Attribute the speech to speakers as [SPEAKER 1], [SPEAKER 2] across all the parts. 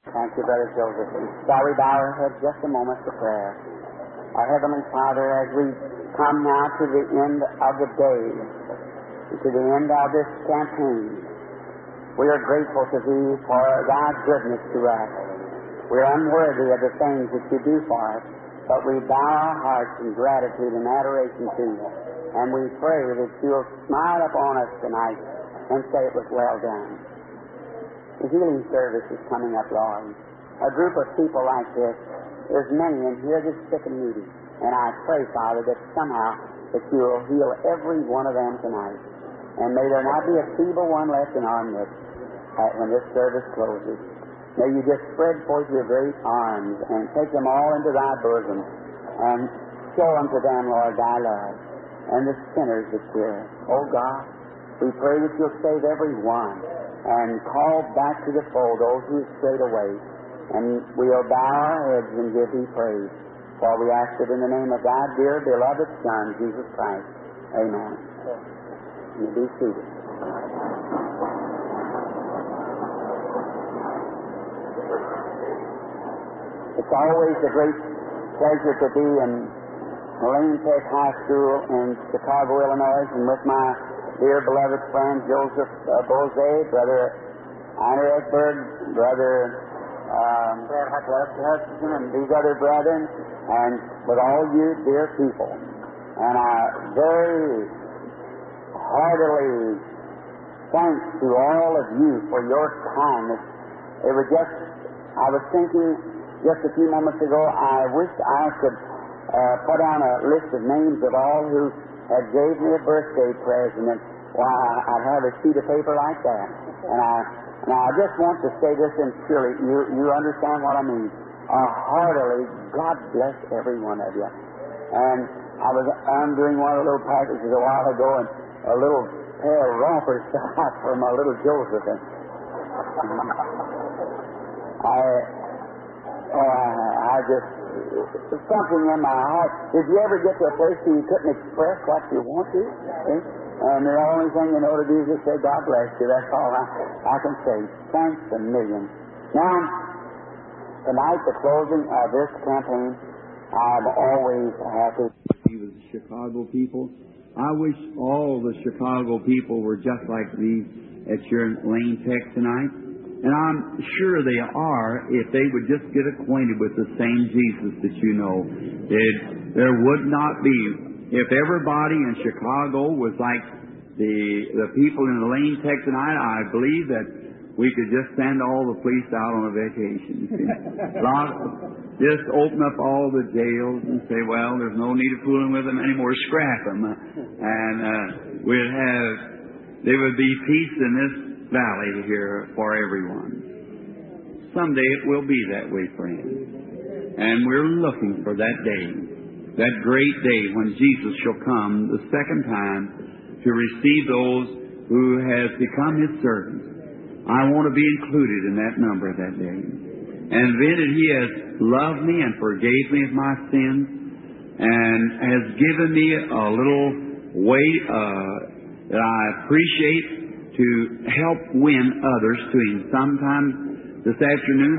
[SPEAKER 1] Thank you, Brother Joseph. Shall we bow our heads just a moment for prayer? Our Heavenly Father, as we come now to the end of the day, to the end of this campaign, we are grateful to Thee for Thy goodness to us. We are unworthy of the things that You do for us, but we bow our hearts in gratitude and adoration to You. And we pray that You'll smile upon us tonight and say it was well done. The healing service is coming up, Lord. A group of people like this, there's many in here that's sick and needy. And I pray, Father, that somehow that You'll heal every one of them tonight. And may there not be a feeble one left in our midst when this service closes. May You just spread forth Your great arms and take them all into Thy bosom and show unto them, Lord, Thy love and the sinners that's here. Oh God, we pray that You'll save every one and call back to the fold those who have strayed away. And we'll bow our heads and give Thee praise. For we ask it in the name of Thy dear, beloved Son, Jesus Christ. Amen. You be seated. It's always a great pleasure to be in Lane Tech High School in Chicago, Illinois, and with my dear beloved friend Joseph Bose, Brother Einer Ekberg, Brother Hutchinson, and these other brethren, and with all you dear people. And I very heartily thanks to all of you for your kindness. It was just, I was thinking just a few moments ago, I wish I could put down a list of names of all who had gave me a birthday present. And why, I'd have a sheet of paper like that. And I just want to say this sincerely. You understand what I mean. Heartily, God bless every one of you. And I'm doing one of the little packages a while ago, and a little pair of rompers out for my little Joseph. And I just, something in my heart. Did you ever get to a place where you couldn't express what you want to? See? And the only thing you know to do is just say, God bless you. That's all I can say. Thanks a million. Now, tonight, the closing of this campaign, I'm always happy.
[SPEAKER 2] With the Chicago people. I wish all the Chicago people were just like these at your Lane Tech tonight. And I'm sure they are if they would just get acquainted with the same Jesus that you know. There would not be, if everybody in Chicago was like the people in the Lane Tech tonight, I believe that we could just send all the police out on a vacation. Just open up all the jails and say, well, there's no need of fooling with them anymore, scrap them. And there would be peace in this valley here for everyone. Someday it will be that way, friends. And we're looking for that day, that great day when Jesus shall come the second time to receive those who have become His servants. I want to be included in that number that day. And then that He has loved me and forgave me of my sins and has given me a little way that I appreciate to help win others to Him. Sometimes this afternoon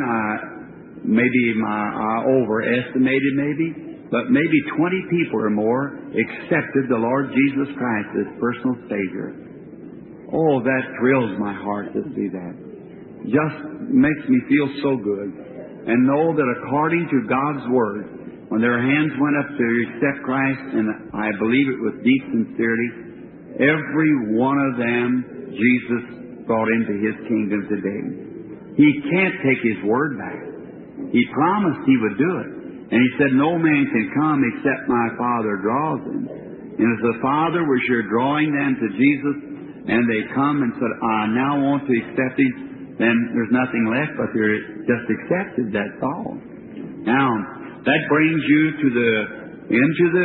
[SPEAKER 2] I overestimated but maybe 20 people or more accepted the Lord Jesus Christ as personal Savior. Oh, that thrills my heart to see that. Just makes me feel so good. And know that according to God's Word, when their hands went up to accept Christ, and I believe it with deep sincerity, every one of them Jesus brought into His kingdom today. He can't take His Word back. He promised He would do it. And He said, no man can come except my Father draws them. And if the Father was here drawing them to Jesus, and they come and said, I now want to accept Him, then there's nothing left but they're just accepted, that's all. Now, that brings you into the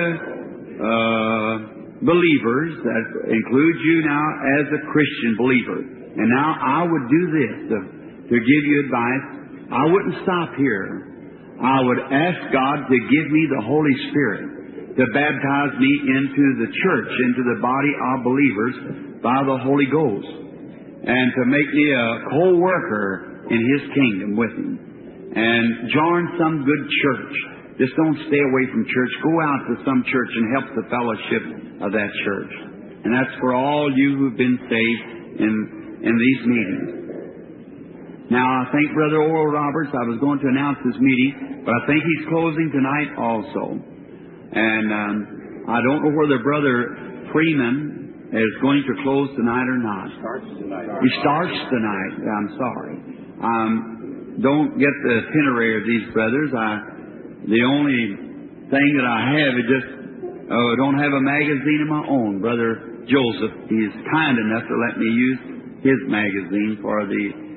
[SPEAKER 2] believers, that includes you now as a Christian believer. And now I would do this to give you advice. I wouldn't stop here. I would ask God to give me the Holy Spirit to baptize me into the church, into the body of believers by the Holy Ghost, and to make me a co-worker in His kingdom with Him. and join some good church. Just don't stay away from church. Go out to some church and help the fellowship of that church. And that's for all you who've been saved in these meetings. Now, I think Brother Oral Roberts, I was going to announce this meeting, but I think he's closing tonight also. And I don't know whether Brother Freeman is going to close tonight or not. He starts tonight. I'm sorry. Don't get the itinerary of these brothers. The only thing that I have is just don't have a magazine of my own. Brother Joseph, he's kind enough to let me use his magazine for the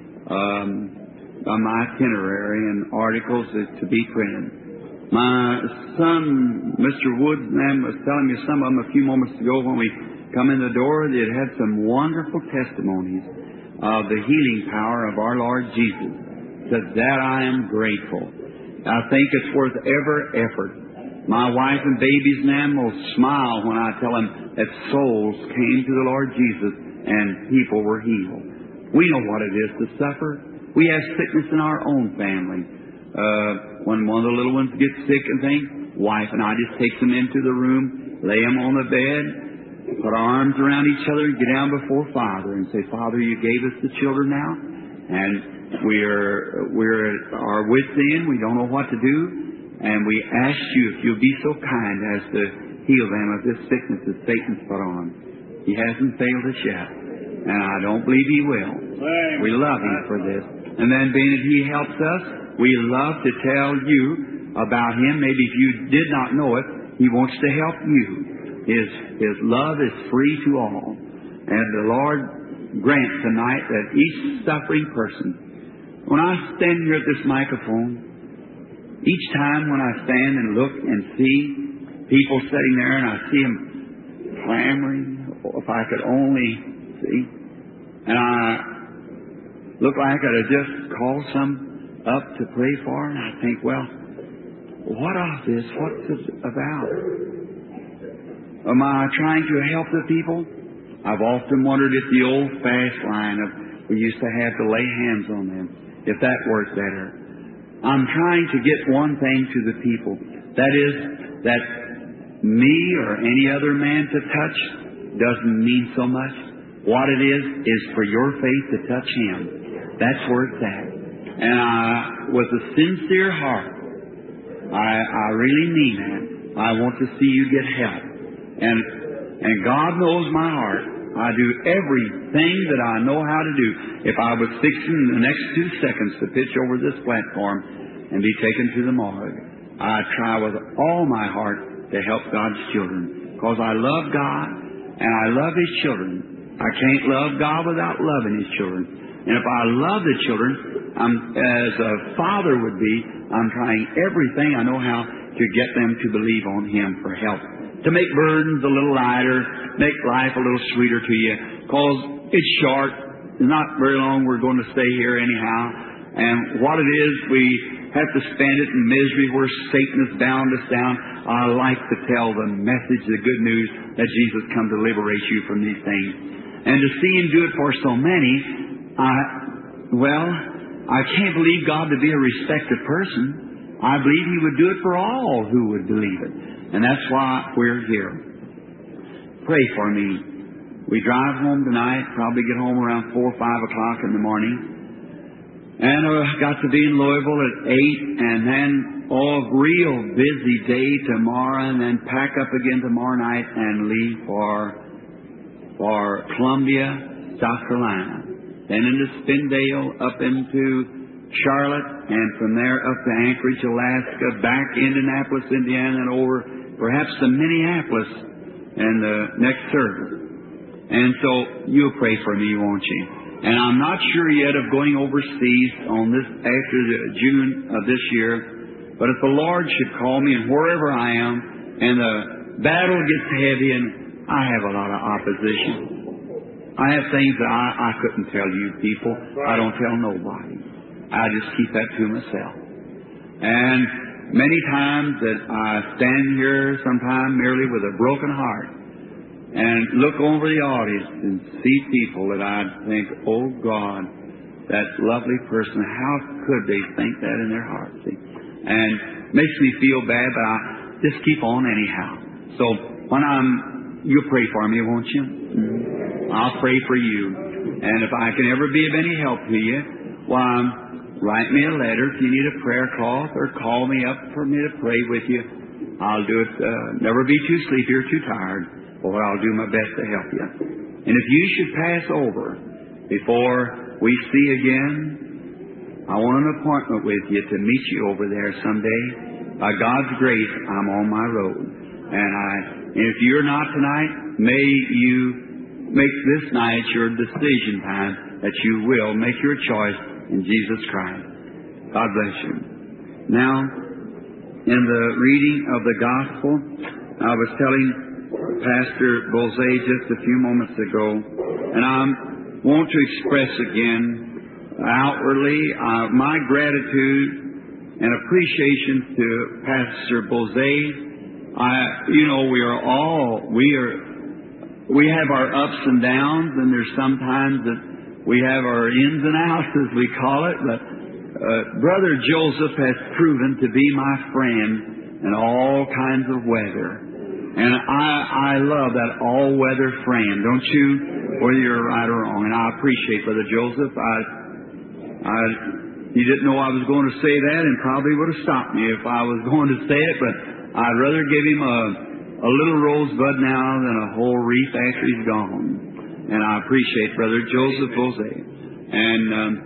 [SPEAKER 2] my itinerary and articles to be printed. My son, Mr. Woods, was telling me some of them a few moments ago when we come in the door. They had some wonderful testimonies of the healing power of our Lord Jesus. To that I am grateful. I think it's worth every effort. My wife and babies and them will smile when I tell them that souls came to the Lord Jesus and people were healed. We know what it is to suffer. We have sickness in our own family. When one of the little ones gets sick and things, wife and I just take them into the room, lay them on the bed, put our arms around each other, and get down before Father and say, Father, you gave us the children now, and we're at our wits' end. We don't know what to do, and we ask you if you'll be so kind as to heal them of this sickness that Satan's put on. He hasn't failed us yet, and I don't believe He will. We love Him for this. And then being that He helps us, we love to tell you about Him. Maybe if you did not know it, He wants to help you. His love is free to all. And the Lord grant tonight that each suffering person, when I stand here at this microphone, each time when I stand and look and see people sitting there and I see them clamoring, if I could only see, and I look like I could just call some up to pray for, and I think, well, what of this? What's this about? Am I trying to help the people? I've often wondered if the old fast line we used to have to lay hands on them, if that worked better. I'm trying to get one thing to the people. That is, that me or any other man to touch doesn't mean so much. What it is for your faith to touch Him. That's where it's at. And with a sincere heart, I really mean that. I want to see you get help. And God knows my heart. I do everything that I know how to do. If I was fixing the next 2 seconds to pitch over this platform and be taken to the morgue, I try with all my heart to help God's children. Because I love God and I love His children. I can't love God without loving His children. And if I love the children, as a father would be, I'm trying everything I know how to get them to believe on Him for help. To make burdens a little lighter, make life a little sweeter to you. Because it's short. Not very long we're going to stay here anyhow. And what it is, we have to spend it in misery where Satan has bound us down. I like to tell the message, the good news, that Jesus come to liberate you from these things. And to see Him do it for so many, I can't believe God to be a respected person. I believe He would do it for all who would believe it. And that's why we're here. Pray for me. We drive home tonight, probably get home around 4 or 5 o'clock in the morning. And got to be in Louisville at 8, and then real busy day tomorrow, and then pack up again tomorrow night and leave for Columbia, South Carolina. Then into Spindale, up into Charlotte, and from there up to Anchorage, Alaska, back Indianapolis, Indiana, and over perhaps to Minneapolis and the next service. And so you'll pray for me, won't you? And I'm not sure yet of going overseas on this after June of this year, but if the Lord should call me, and wherever I am, and the battle gets heavy, and I have a lot of opposition. I have things that I couldn't tell you people. I don't tell nobody. I just keep that to myself. And many times that I stand here sometime merely with a broken heart and look over the audience and see people that I think, oh God, that lovely person. How could they think that in their heart? See? And makes me feel bad, but I just keep on anyhow. So when you'll pray for me, won't you? I'll pray for you. And if I can ever be of any help to you, write me a letter if you need a prayer cloth, or call me up for me to pray with you. I'll do it. Never be too sleepy or too tired, or I'll do my best to help you. And if you should pass over before we see again, I want an appointment with you to meet you over there someday. By God's grace, I'm on my road. And if you're not tonight, may you make this night your decision time that you will make your choice in Jesus Christ. God bless you. Now, in the reading of the Gospel, I was telling Pastor Bozay just a few moments ago, and I want to express again outwardly my gratitude and appreciation to Pastor Bozay. We have our ups and downs, and there's sometimes that we have our ins and outs, as we call it, but Brother Joseph has proven to be my friend in all kinds of weather. And I love that all-weather friend, don't you? Whether you're right or wrong. And I appreciate Brother Joseph. He didn't know I was going to say that, and probably would have stopped me if I was going to say it, but I'd rather give him a little rosebud now than a whole wreath after he's gone. And I appreciate Brother Joseph Bozay and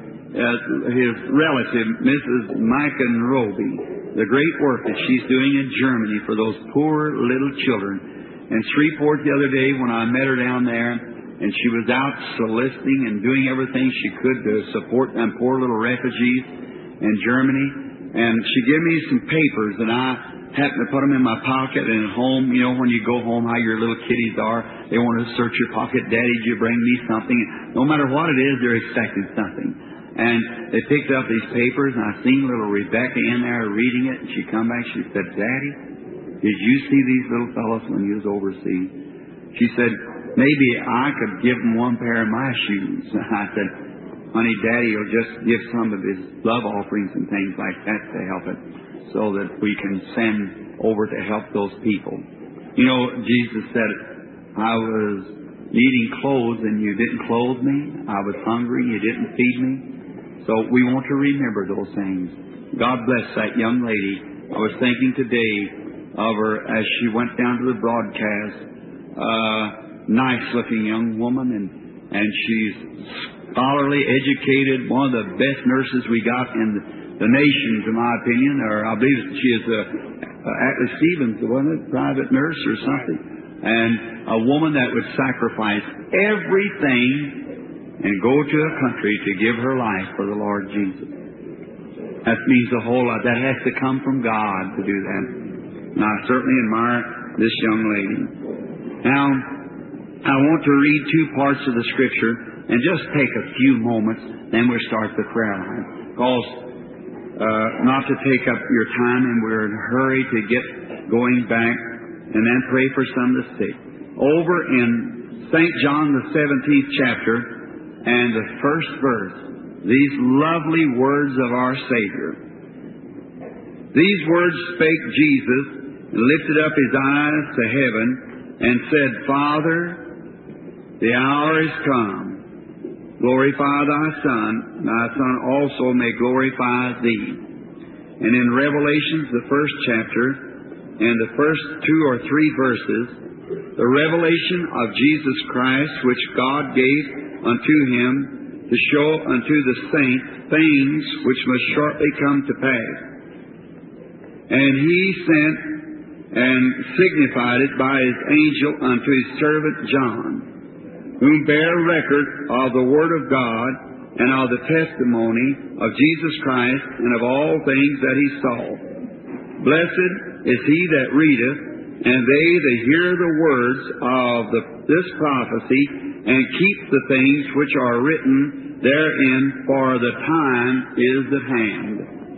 [SPEAKER 2] his relative, Mrs. Micah Roby, the great work that she's doing in Germany for those poor little children. In Shreveport the other day when I met her down there, and she was out soliciting and doing everything she could to support them poor little refugees in Germany. And she gave me some papers, and I happened to put them in my pocket. And at home, you know, when you go home, how your little kiddies are, they want to search your pocket. Daddy, did you bring me something? No matter what it is, they're expecting something. And they picked up these papers, and I seen little Rebecca in there reading it, and she come back, she said, Daddy, did you see these little fellows when you was overseas? She said, maybe I could give them one pair of my shoes. I said, honey, Daddy will just give some of his love offerings and things like that to help it, so that we can send over to help those people. You know, Jesus said, I was needing clothes and you didn't clothe me. I was hungry, you didn't feed me. So we want to remember those things. God bless that young lady. I was thinking today of her as she went down to the broadcast. Nice-looking young woman, and she's scholarly, educated, one of the best nurses we got in the nation, to my opinion. Or I believe she is Atlas Stevens, wasn't it? Private nurse or something. And a woman that would sacrifice everything and go to a country to give her life for the Lord Jesus. That means a whole lot. That has to come from God to do that. And I certainly admire this young lady. Now, I want to read two parts of the Scripture and just take a few moments, then we'll start the prayer line. Because not to take up your time, and we're in a hurry to get going back, and then pray for some of the sick. Over in St. John, the 17th chapter, and the first verse, these lovely words of our Savior. These words spake Jesus, and lifted up his eyes to heaven, and said, Father, the hour is come. Glorify thy Son also may glorify thee. And in Revelations, the first chapter, and the first 2 or 3 verses, the revelation of Jesus Christ, which God gave unto him to show unto the saints things which must shortly come to pass. And he sent and signified it by his angel unto his servant John, whom bare record of the Word of God and of the testimony of Jesus Christ and of all things that he saw. Blessed is he that readeth, and they that hear the words of this prophecy, and keep the things which are written therein, for the time is at hand.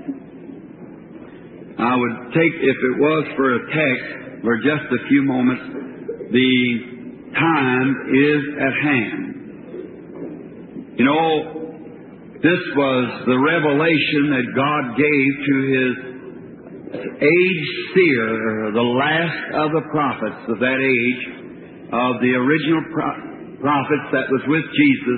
[SPEAKER 2] I would take, if it was for a text, for just a few moments, the time is at hand. You know, This was the revelation that God gave to His age seer, the last of the prophets of that age, of the original prophets that was with Jesus,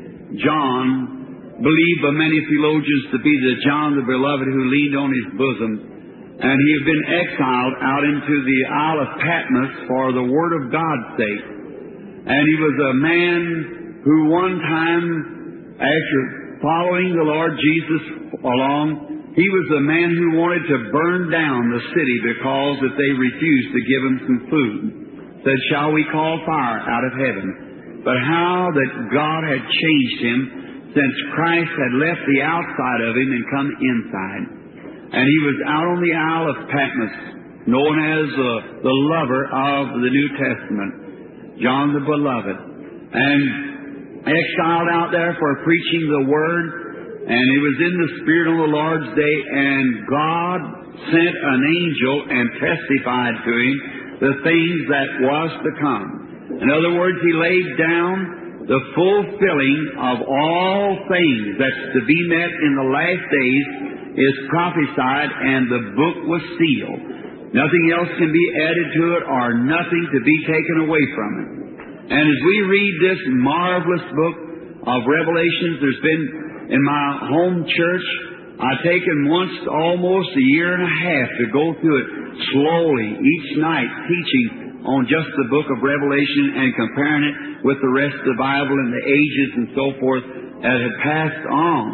[SPEAKER 2] John, believed by many theologians to be the John the Beloved who leaned on His bosom. And he had been exiled out into the Isle of Patmos for the Word of God's sake. And he was a man who one time, after following the Lord Jesus along, he was a man who wanted to burn down the city because that they refused to give him some food. Said, shall we call fire out of heaven? But how that God had changed him since Christ had left the outside of him and come inside. And he was out on the Isle of Patmos, known as the lover of the New Testament, John the Beloved, and exiled out there for preaching the Word. And he was in the Spirit on the Lord's day, and God sent an angel and testified to him the things that was to come. In other words, he laid down the fulfilling of all things that's to be met in the last days is prophesied, and the book was sealed. Nothing else can be added to it or nothing to be taken away from it. And as we read this marvelous book of Revelations, there's been in my home church, I've taken once almost a year and a half to go through it slowly each night, teaching on just the book of Revelation and comparing it with the rest of the Bible and the ages and so forth that had passed on.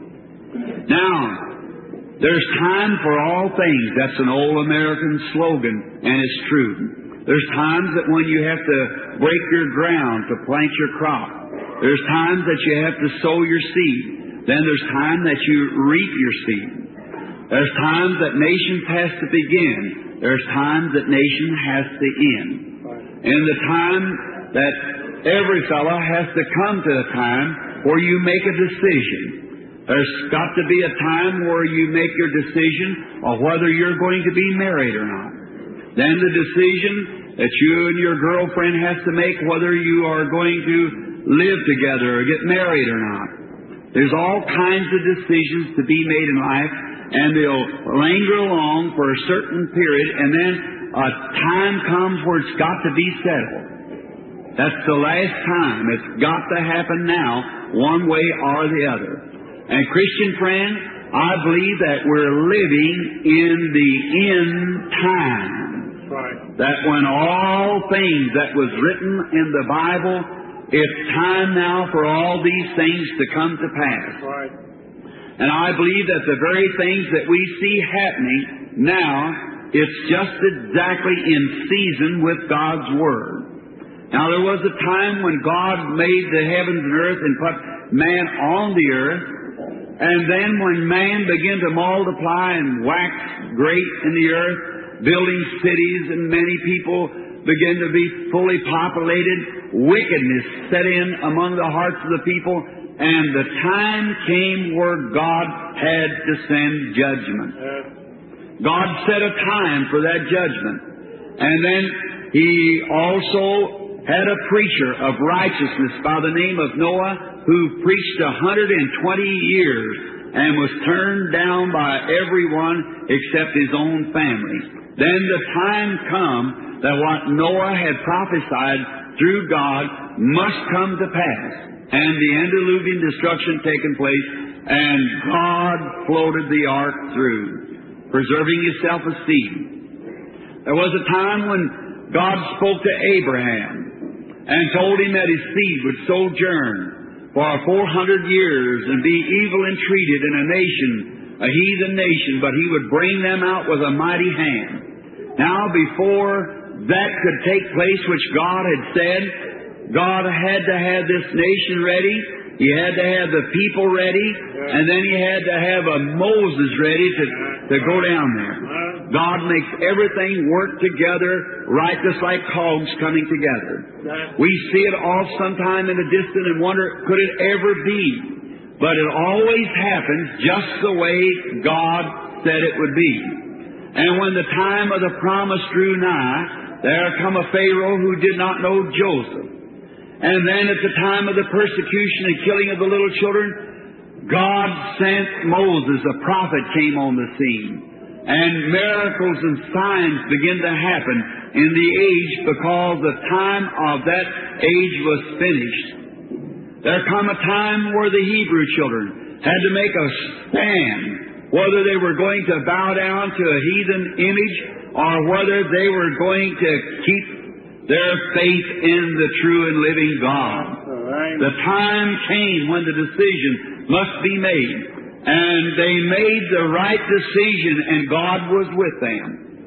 [SPEAKER 2] Now, there's time for all things. That's an old American slogan, and it's true. There's times that when you have to break your ground to plant your crop. There's times that you have to sow your seed. Then there's time that you reap your seed. There's times that nations has to begin. There's times that nation has to end. And the time that every fellow has to come to a time where you make a decision. There's got to be a time where you make your decision of whether you're going to be married or not. Then the decision that you and your girlfriend has to make whether you are going to live together or get married or not. There's all kinds of decisions to be made in life, and they'll linger along for a certain period, and then a time comes where it's got to be settled. That's the last time. It's got to happen now, one way or the other. And Christian friend, I believe that we're living in the end time.
[SPEAKER 3] Right.
[SPEAKER 2] That when all things that was written in the Bible, it's time now for all these things to come to pass.
[SPEAKER 3] Right.
[SPEAKER 2] And I believe that the very things that we see happening now, it's just exactly in season with God's Word. Now there was a time when God made the heavens and earth and put man on the earth. And then when man began to multiply and wax great in the earth, building cities and many people began to be fully populated, wickedness set in among the hearts of the people, and the time came where God had to send judgment. God set a time for that judgment. And then He also had a preacher of righteousness by the name of Noah, who preached 120 years and was turned down by everyone except his own family. Then the time come that what Noah had prophesied through God must come to pass, and the antediluvian destruction taken place, and God floated the ark through, preserving His self-esteem. There was a time when God spoke to Abraham and told him that his seed would sojourn for 400 years and be evil entreated in a nation, a heathen nation, but He would bring them out with a mighty hand. Now, before that could take place, which God had said, God had to have this nation ready. He had to have the people ready, and then He had to have a Moses ready to go down there. God makes everything work together right, just like cogs coming together. We see it off sometime in the distance and wonder, could it ever be? But it always happens just the way God said it would be. And when the time of the promise drew nigh, there come a Pharaoh who did not know Joseph. And then at the time of the persecution and killing of the little children, God sent Moses, a prophet came on the scene, and miracles and signs began to happen in the age because the time of that age was finished. There come a time where the Hebrew children had to make a stand, whether they were going to bow down to a heathen image or whether they were going to keep their faith in the true and living God. The time came when the decision must be made, and they made the right decision, and God was with them.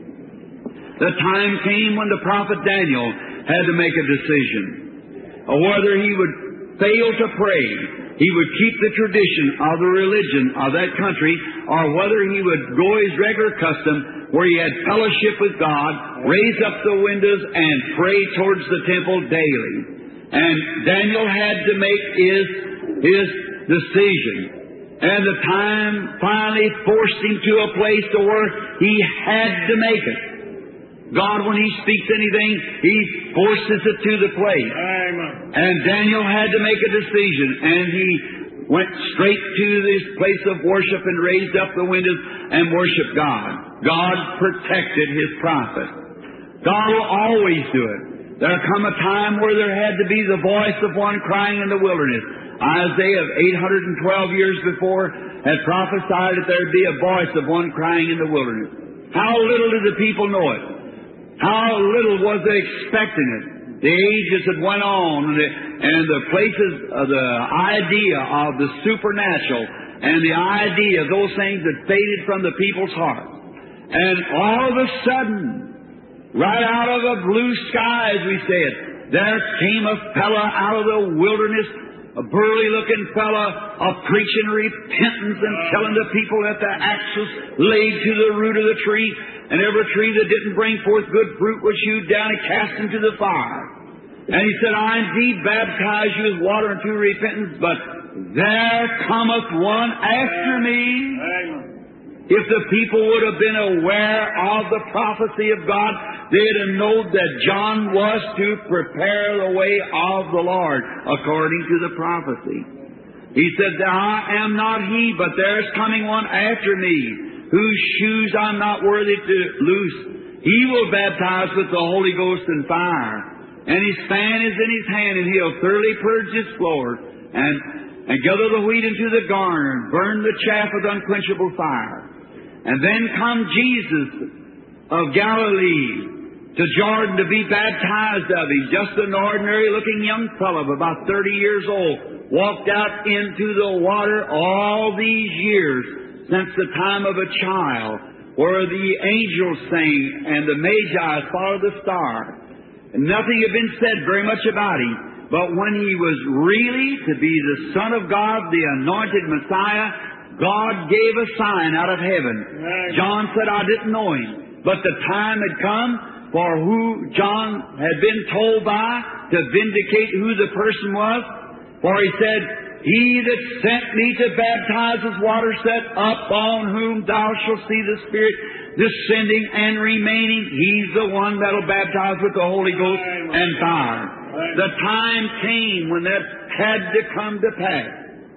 [SPEAKER 2] The time came when the prophet Daniel had to make a decision, whether he would fail to pray, he would keep the tradition of the religion of that country, or whether he would go his regular custom where he had fellowship with God, raise up the windows, and pray towards the temple daily. And Daniel had to make his decision. And the time finally forced him to a place to where he had to make it. God, when He speaks anything, He forces it to the place.
[SPEAKER 3] Amen.
[SPEAKER 2] And Daniel had to make a decision, and he went straight to this place of worship and raised up the windows and worshiped God. God protected His prophet. God will always do it. There come a time where there had to be the voice of one crying in the wilderness. Isaiah, 812 years before, had prophesied that there would be a voice of one crying in the wilderness. How little did the people know it? How little was they expecting it? The ages that went on, and the places, the idea of the supernatural, and the idea of those things that faded from the people's hearts. And all of a sudden, right out of the blue sky, as we said, there came a fella out of the wilderness, a burly-looking fella, preaching repentance and telling the people that the axe was laid to the root of the tree, and every tree that didn't bring forth good fruit was hewed down and cast into the fire. And he said, I indeed baptize you with water unto repentance, but there cometh one after me. If the people would have been aware of the prophecy of God, they'd have known that John was to prepare the way of the Lord, according to the prophecy. He said, I am not he, but there's coming one after me, whose shoes I'm not worthy to loose. He will baptize with the Holy Ghost and fire, and his fan is in his hand, and he'll thoroughly purge his floor, and gather the wheat into the garner, and burn the chaff with unquenchable fire. And then come Jesus of Galilee to Jordan to be baptized of him. Just an ordinary-looking young fellow of about 30 years old, walked out into the water all these years, since the time of a child, where the angels sang and the Magi followed the star. And nothing had been said very much about him. But when he was really to be the Son of God, the anointed Messiah, God gave a sign out of heaven. John said, I didn't know him. But the time had come for who John had been told by to vindicate who the person was. For he said, He that sent me to baptize with water said, upon whom thou shalt see the Spirit descending and remaining. He's the one that'll baptize with the Holy Ghost and fire. The time came when that had to come to pass.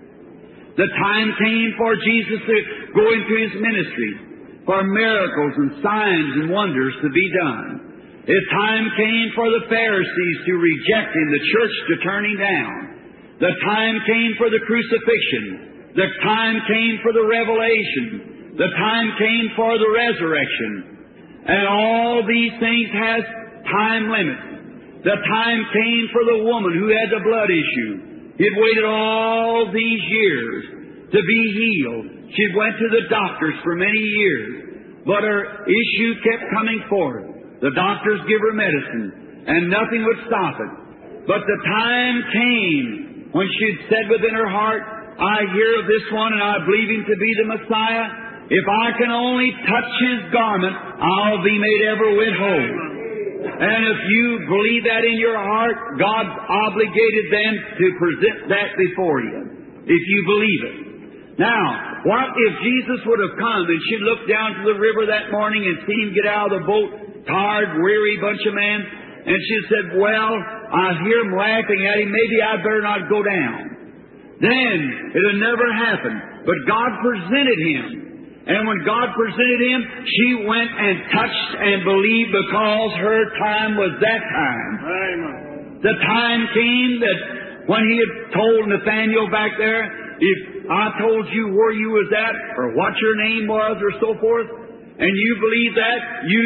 [SPEAKER 2] The time came for Jesus to go into His ministry, for miracles and signs and wonders to be done. The time came for the Pharisees to reject Him, the church to turn Him down. The time came for the crucifixion. The time came for the revelation. The time came for the resurrection. And all these things has time limits. The time came for the woman who had the blood issue. He'd waited all these years to be healed. She went to the doctors for many years, but her issue kept coming forth. The doctors give her medicine, and nothing would stop it. But the time came when she'd said within her heart, I hear of this one and I believe him to be the Messiah. If I can only touch his garment, I'll be made every whit whole. And if you believe that in your heart, God's obligated then to present that before you, if you believe it. Now, what if Jesus would have come and she'd looked down to the river that morning and seen him get out of the boat, tired, weary bunch of men, and she said, well, I hear him laughing at him, maybe I better not go down. then it had never happened. But God presented him. And when God presented him, she went and touched and believed because her time was that time.
[SPEAKER 3] Amen.
[SPEAKER 2] The time came that when he had told Nathaniel back there, if I told you where you was at, or what your name was, or so forth, and you believe that,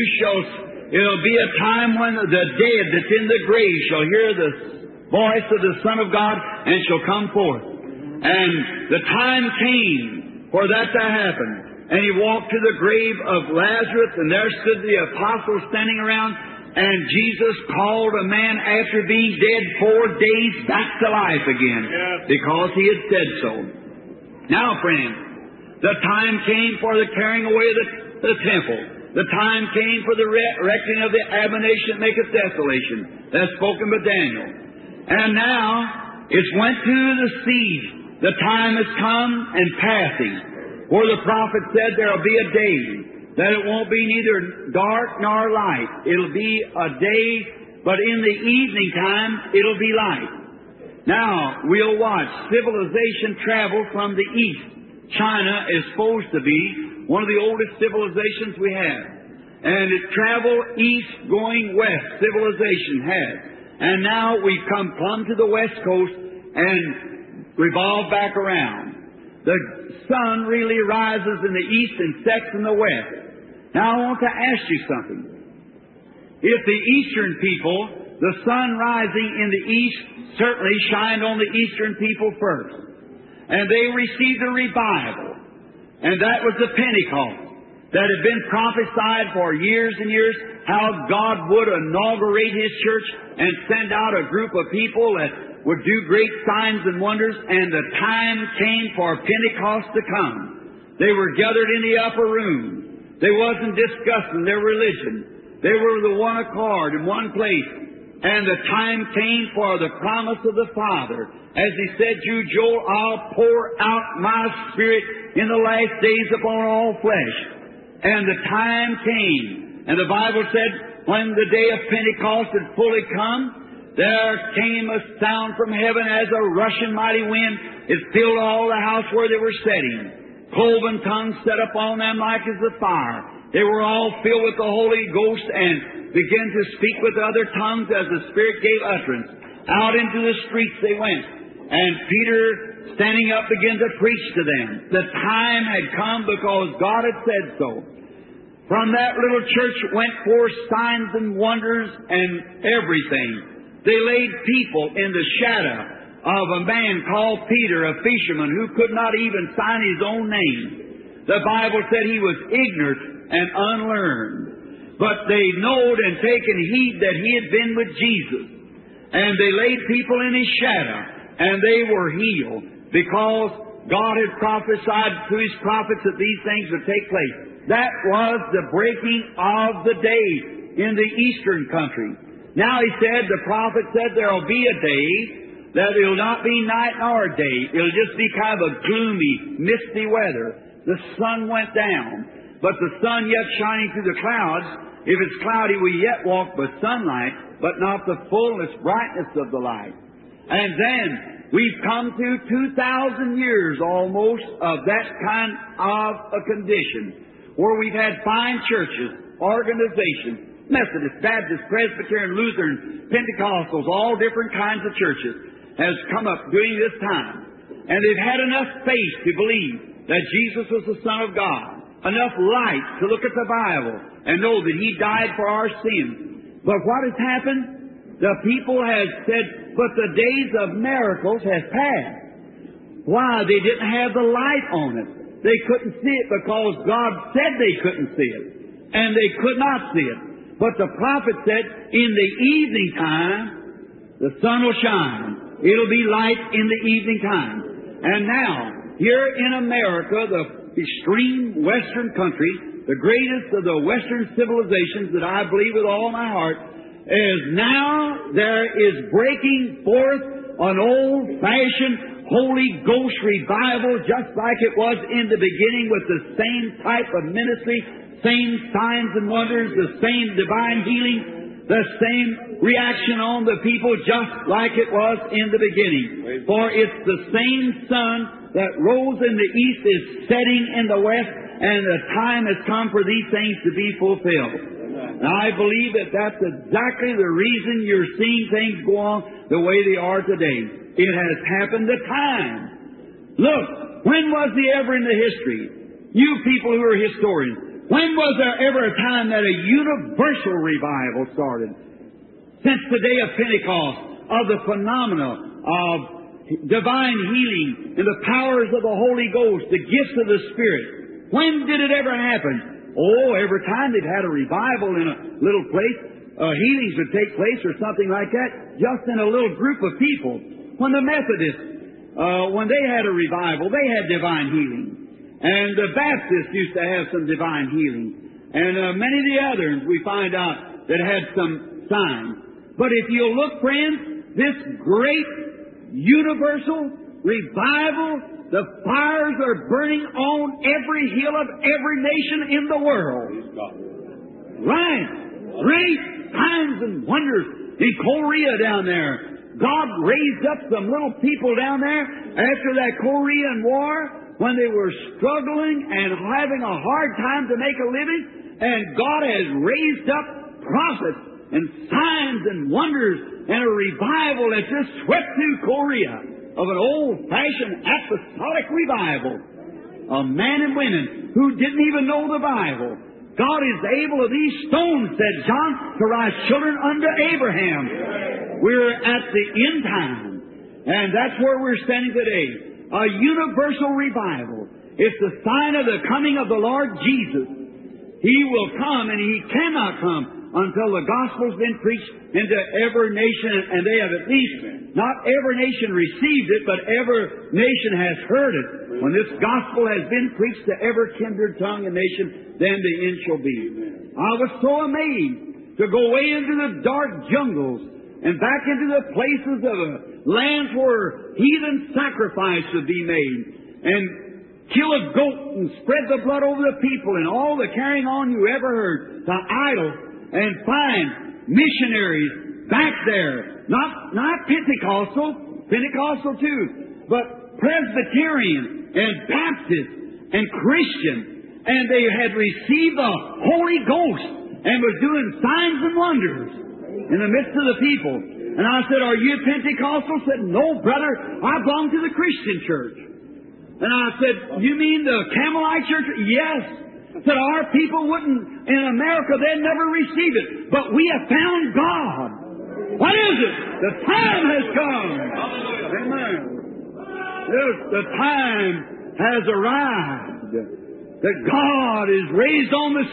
[SPEAKER 2] it'll be a time when the dead that's in the grave shall hear the voice of the Son of God and shall come forth. And the time came for that to happen. And he walked to the grave of Lazarus, and there stood the apostles standing around, and Jesus called a man after being dead 4 days back to life again, because he had said so. Now, friends, the time came for the carrying away of the temple. The time came for the erecting of the abomination that maketh desolation. That's spoken by Daniel. And now it's went to the siege. The time has come and passing, where the prophet said there'll be a day that it won't be neither dark nor light. It'll be a day, but in the evening time it'll be light. Now we'll watch civilization travel from the east. China is supposed to be one of the oldest civilizations we have. And it traveled east going west, civilization has. And now we've come plumb to the west coast and revolve back around. The sun really rises in the east and sets in the west. Now I want to ask you something. If the eastern people, the sun rising in the east certainly shined on the eastern people first. And they received a revival. And that was the Pentecost that had been prophesied for years and years, how God would inaugurate His church and send out a group of people that would do great signs and wonders, and the time came for Pentecost to come. They were gathered in the upper room. They wasn't discussing their religion. They were the one accord in one place. And the time came for the promise of the Father. As He said to Joel, I'll pour out my Spirit in the last days upon all flesh. And the time came. And the Bible said, when the day of Pentecost had fully come, there came a sound from heaven as a rushing mighty wind. It filled all the house where they were sitting. Cloven tongues set upon them like as a fire. They were all filled with the Holy Ghost and began to speak with other tongues as the Spirit gave utterance. Out into the streets they went. And Peter, standing up, began to preach to them. The time had come because God had said so. From that little church went forth signs and wonders and everything. They laid people in the shadow of a man called Peter, a fisherman, who could not even sign his own name. The Bible said he was ignorant and unlearned. But they knowed and taken heed that he had been with Jesus. And they laid people in his shadow, and they were healed, because God had prophesied through His prophets that these things would take place. That was the breaking of the day in the eastern country. Now He said, the prophet said, there'll be a day that it'll not be night nor day. It'll just be kind of a gloomy, misty weather. The sun went down, but the sun yet shining through the clouds. If it's cloudy, we yet walk by sunlight, but not the fullness, brightness of the light. And then we've come through 2,000 years almost of that kind of a condition, where we've had fine churches, organizations, Methodist, Baptist, Presbyterian, Lutheran, Pentecostals, all different kinds of churches has come up during this time. And they've had enough faith to believe that Jesus was the Son of God, enough light to look at the Bible and know that He died for our sins. But what has happened? The people have said, but the days of miracles have passed. Why? They didn't have the light on it. They couldn't see it because God said they couldn't see it. And they could not see it. But the prophet said, in the evening time, the sun will shine. It'll be light in the evening time. And now, here in America, the extreme western country, the greatest of the western civilizations that I believe with all my heart, is now there is breaking forth an old-fashioned Holy Ghost revival, just like it was in the beginning, with the same type of ministry, same signs and wonders, the same divine healing, the same reaction on the people just like it was in the beginning. For it's the same sun that rose in the east is setting in the west, and the time has come for these things to be fulfilled. Now, I believe that that's exactly the reason you're seeing things go on the way they are today. It has happened the time. Look, when was there ever in the history, you people who are historians, when was there ever a time that a universal revival started? Since the day of Pentecost, of the phenomena of divine healing and the powers of the Holy Ghost, the gifts of the Spirit. When did it ever happen? Oh, every time they've had a revival in a little place, healings would take place or something like that, just in a little group of people. When the Methodists, when they had a revival, they had divine healing. And the Baptists used to have some divine healing. And many of the others we find out that had some signs. But if you'll look, friends, this great universal revival, the fires are burning on every hill of every nation in the world. Right. Great signs and wonders. In Korea down there, God raised up some little people down there after that Korean War when they were struggling and having a hard time to make a living. And God has raised up prophets and signs and wonders and a revival that just swept through Korea of an old-fashioned apostolic revival of men and women who didn't even know the Bible. God is able of these stones, said John, to rise children unto Abraham. We're at the end time, and that's where we're standing today. A universal revival. It's the sign of the coming of the Lord Jesus. He will come, and He cannot come until the gospel's been preached into every nation, and they have at least, not every nation received it, but every nation has heard it. When this gospel has been preached to every kindred, tongue, and nation, then the end shall be. I was so amazed to go way into the dark jungles and back into the places of lands where heathen sacrifice would be made, and kill a goat and spread the blood over the people, and all the carrying on you ever heard to idols, and find missionaries back there, not Pentecostal too, but Presbyterian and Baptist and Christian, and they had received the Holy Ghost and was doing signs and wonders in the midst of the people. And I said, "Are you Pentecostal?" Said, "No, brother, I belong to the Christian church." And I said, "You mean the Campbellite church?" "Yes." Said, "Our people wouldn't, in America, they'd never receive it. But we have found God." What is it? The time has come. Amen. Yes, the time has arrived that God is raised on the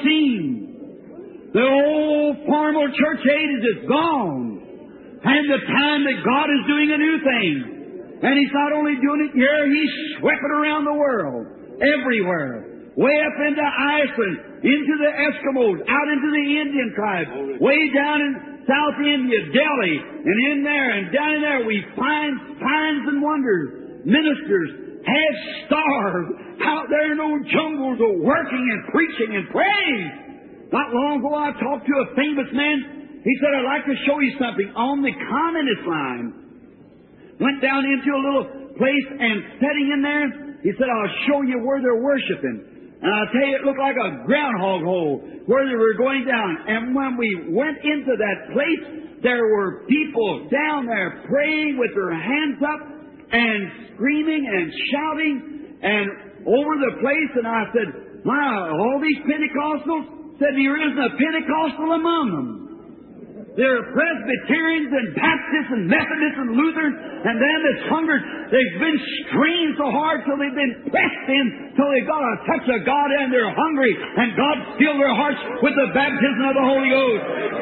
[SPEAKER 2] scene. The old formal church age is gone. And the time that God is doing a new thing. And He's not only doing it here, He's sweeping around the world, everywhere. Way up into Iceland, into the Eskimos, out into the Indian tribes, way down in South India, Delhi, and in there and down in there we find signs and wonders. Ministers have starved out there in those jungles of working and preaching and praying. Not long ago I talked to a famous man. He said, "I'd like to show you something." On the communist line. Went down into a little place and sitting in there, he said, "I'll show you where they're worshiping." And I'll tell you, it looked like a groundhog hole where they were going down. And when we went into that place, there were people down there praying with their hands up and screaming and shouting and over the place. And I said, "My, all these Pentecostals?" Said, "There isn't a Pentecostal among them. They're Presbyterians and Baptists and Methodists and Lutherans, and them that's hungered. They've been strained so hard till they've been pressed in, till they've got a touch of God, and they're hungry, and God filled their hearts with the baptism of the Holy Ghost."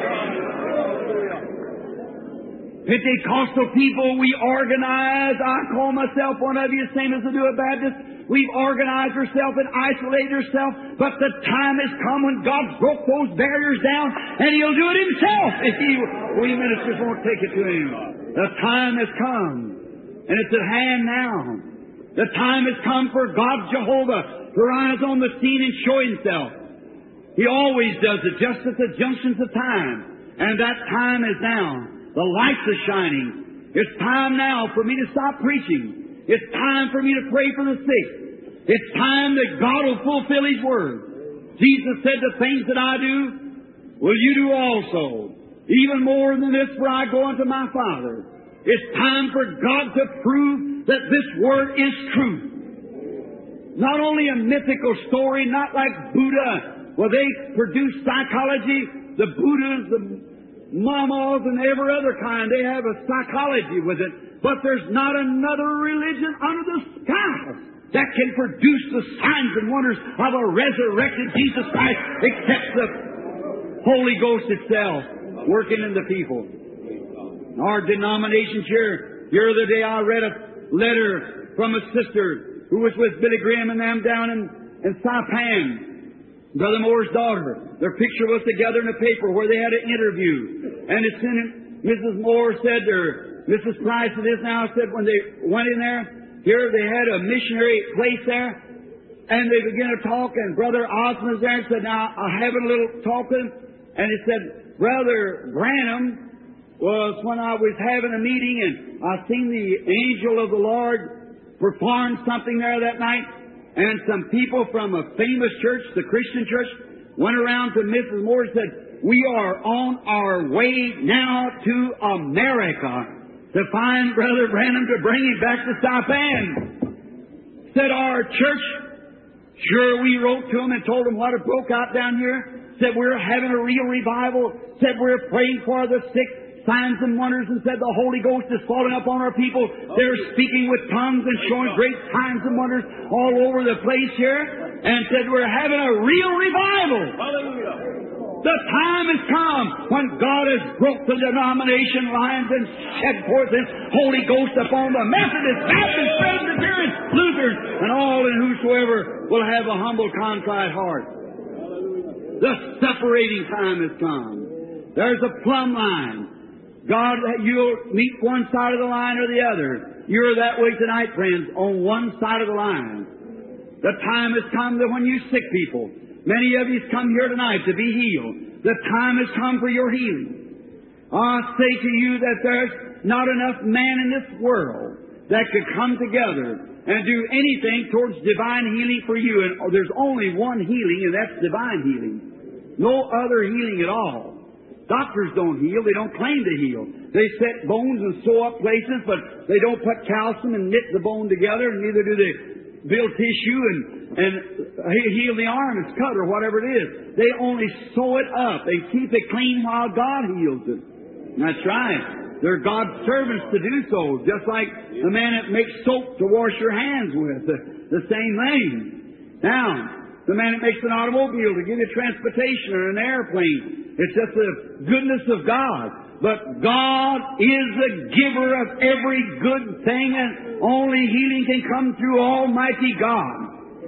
[SPEAKER 2] Pentecostal people, we organize. I call myself one of you, same as I do a Baptist. We've organized ourselves and isolated ourselves, but the time has come when God broke those barriers down, and He'll do it Himself if we ministers won't take it to Him. The time has come, and it's at hand now. The time has come for God Jehovah to rise on the scene and show Himself. He always does it, just at the junctions of time. And that time is now. The lights are shining. It's time now for me to stop preaching. It's time for me to pray for the sick. It's time that God will fulfill His Word. Jesus said, the things that I do, will you do also. Even more than this, for I go unto my Father. It's time for God to prove that this Word is truth. Not only a mythical story, not like Buddha, where they produce psychology. The Buddhas, the Mamas, and every other kind, they have a psychology with it. But there's not another religion under the sky that can produce the signs and wonders of a resurrected Jesus Christ except the Holy Ghost itself working in the people. Our denomination here the other day I read a letter from a sister who was with Billy Graham and them down in Saipan. Brother Moore's daughter. Their picture was together in a paper where they had an interview. And it's in it, Mrs. Moore said, or Mrs. Price it is now, said when they went in there, here they had a missionary place there, and they began to talk, and Brother Osmond was there and said, now, I have a little talk with him. And he said, Brother Branham was when I was having a meeting, and I seen the angel of the Lord perform something there that night. And some people from a famous church, the Christian church, went around to Mrs. Moore and said, we are on our way now to America to find Brother Branham to bring him back to Saipan. Said our church, sure, we wrote to him and told him what had broke out down here. Said we're having a real revival. Said we're praying for the sick. Signs and wonders, and said the Holy Ghost is falling upon our people. They're speaking with tongues and showing great signs and wonders all over the place here. And said we're having a real revival. Hallelujah. The time has come when God has broke the denomination lines and shed forth His Holy Ghost upon the Methodists, Baptists, Presbyterians, Lutherans, and all and whosoever will have a humble, contrite heart. The separating time has come. There's a plumb line. God, you'll meet one side of the line or the other. You're that way tonight, friends, on one side of the line. The time has come that when you sick people, many of you come here tonight to be healed. The time has come for your healing. I say to you that there's not enough man in this world that could come together and do anything towards divine healing for you. And there's only one healing, and that's divine healing. No other healing at all. Doctors don't heal. They don't claim to heal. They set bones and sew up places, but they don't put calcium and knit the bone together, and neither do they build tissue and heal the arm that's cut or whatever it is. They only sew it up. They keep it clean while God heals it. That's right. They're God's servants to do so, just like the man that makes soap to wash your hands with. The same thing. Now, the man that makes an automobile to give you transportation or an airplane. It's just the goodness of God. But God is the giver of every good thing, and only healing can come through Almighty God.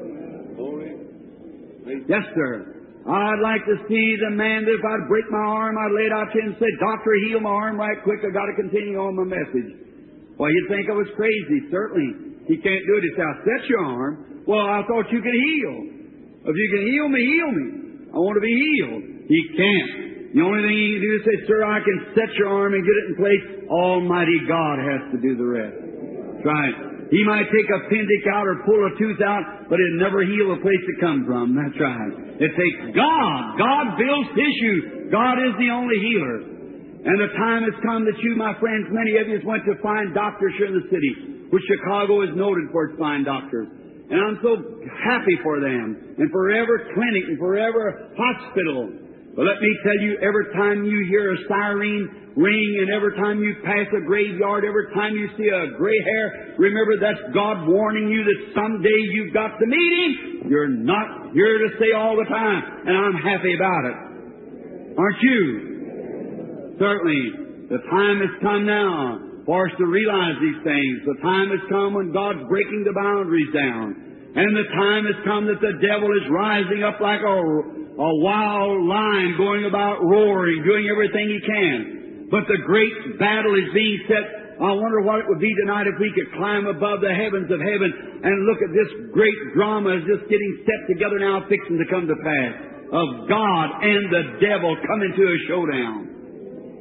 [SPEAKER 2] Yes, sir. I'd like to see the man that if I'd break my arm, I'd lay it out to him and say, Doctor, heal my arm right quick. I've got to continue on my message. Well, you'd think I was crazy. Certainly, he can't do it. He said, I'll set your arm. Well, I thought you could heal. If you can heal me, heal me. I want to be healed. He can't. The only thing he can do is say, Sir, I can set your arm and get it in place. Almighty God has to do the rest. That's right. He might take a appendix out or pull a tooth out, but it'll never heal the place it comes from. That's right. It takes God. God builds tissue. God is the only healer. And the time has come that you, my friends, many of you went to find doctors here in the city, which Chicago is noted for its fine doctors. And I'm so happy for them, and forever clinic, and forever hospital. But let me tell you, every time you hear a siren ring, and every time you pass a graveyard, every time you see a gray hair, remember that's God warning you that someday you've got to meet Him. You're not here to stay all the time, and I'm happy about it. Aren't you? Certainly, the time has come now for us to realize these things. The time has come when God's breaking the boundaries down. And the time has come that the devil is rising up like a wild lion, going about roaring, doing everything he can. But the great battle is being set. I wonder what it would be tonight if we could climb above the heavens of heaven and look at this great drama as just getting set together now, fixing to come to pass, of God and the devil coming to a showdown.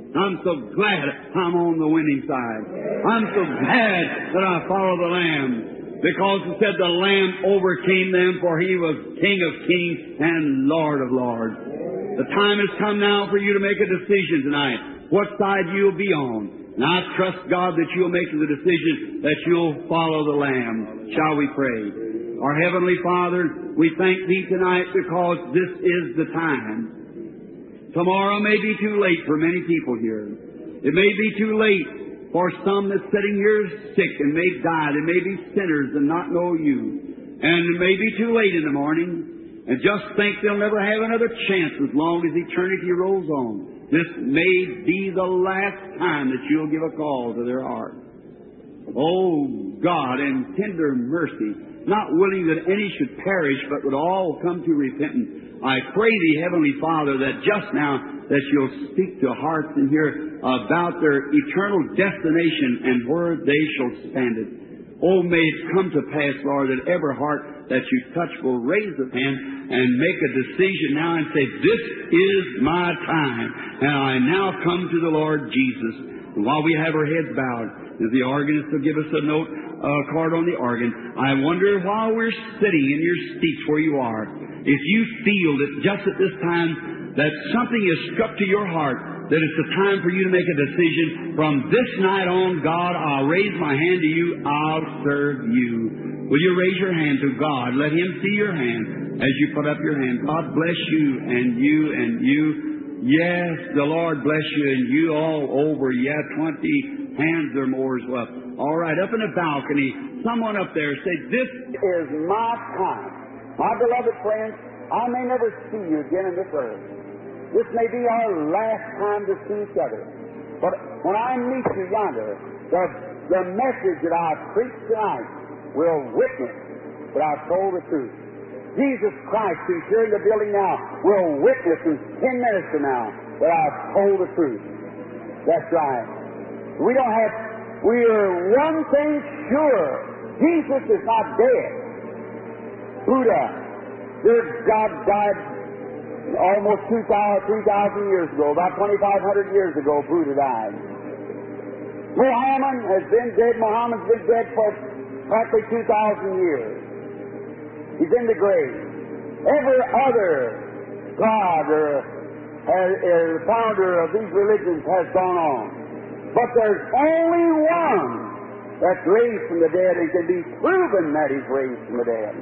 [SPEAKER 2] I'm so glad I'm on the winning side. I'm so glad that I follow the Lamb. Because it said the Lamb overcame them, for He was King of kings and Lord of lords. The time has come now for you to make a decision tonight. What side you'll be on. And I trust God that you'll make the decision that you'll follow the Lamb. Shall we pray? Our Heavenly Father, we thank Thee tonight because this is the time. Tomorrow may be too late for many people here. It may be too late for some that's sitting here sick and may die. They may be sinners and not know You. And it may be too late in the morning and just think they'll never have another chance as long as eternity rolls on. This may be the last time that You'll give a call to their heart. Oh, God, in tender mercy, not willing that any should perish, but would all come to repentance, I pray Thee, Heavenly Father, that just now that You'll speak to hearts in here about their eternal destination and where they shall stand it. Oh, may it come to pass, Lord, that every heart that You touch will raise a hand and make a decision now and say, this is my time, and I now come to the Lord Jesus. And while we have our heads bowed, as the organist will give us a note card on the organ, I wonder while we're sitting in your seats where you are, if you feel that just at this time that something is struck to your heart, that it's the time for you to make a decision. From this night on, God, I'll raise my hand to You. I'll serve You. Will you raise your hand to God? Let Him see your hand as you put up your hand. God bless you and you and you. Yes, the Lord bless you and you all over. Yeah, 20 hands or more as well. All right, up in the balcony, someone up there say, this is my time. My beloved friends, I may never see you again in this earth. This may be our last time to see each other. But when I meet you yonder, the message that I preach tonight will witness that I've told the truth. Jesus Christ, who's here in the building now, will witness in 10 minutes from now that I've told the truth. That's right. We are one thing sure. Jesus is not dead. Buddha, their God died almost 3,000 years ago, about 2,500 years ago, Buddha died. Muhammad has been dead. Muhammad's been dead for practically 2,000 years. He's in the grave. Every other God or founder of these religions has gone on. But there's only one that's raised from the dead and can be proven that He's raised from the dead.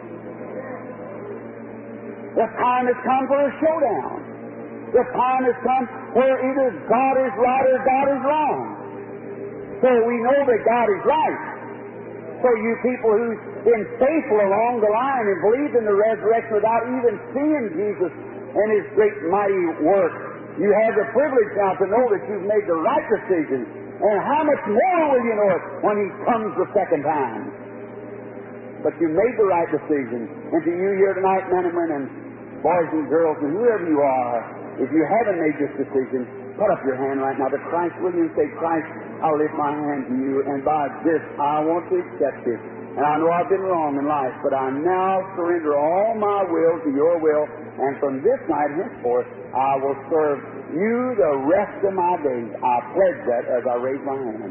[SPEAKER 2] The time has come for a showdown. The time has come where either God is right or God is wrong. So we know that God is right. So you people who've been faithful along the line and believed in the resurrection without even seeing Jesus and His great mighty work, you have the privilege now to know that you've made the right decision. And how much more will you know it when He comes the second time? But you made the right decision. And to you here tonight, men and women, boys and girls, and whoever you are, if you haven't made this decision, put up your hand right now to Christ. Will you say, Christ, I'll lift my hand to You, and by this I want to accept it. And I know I've been wrong in life, but I now surrender all my will to Your will, and from this night henceforth I will serve You the rest of my days. I pledge that as I raise my hand.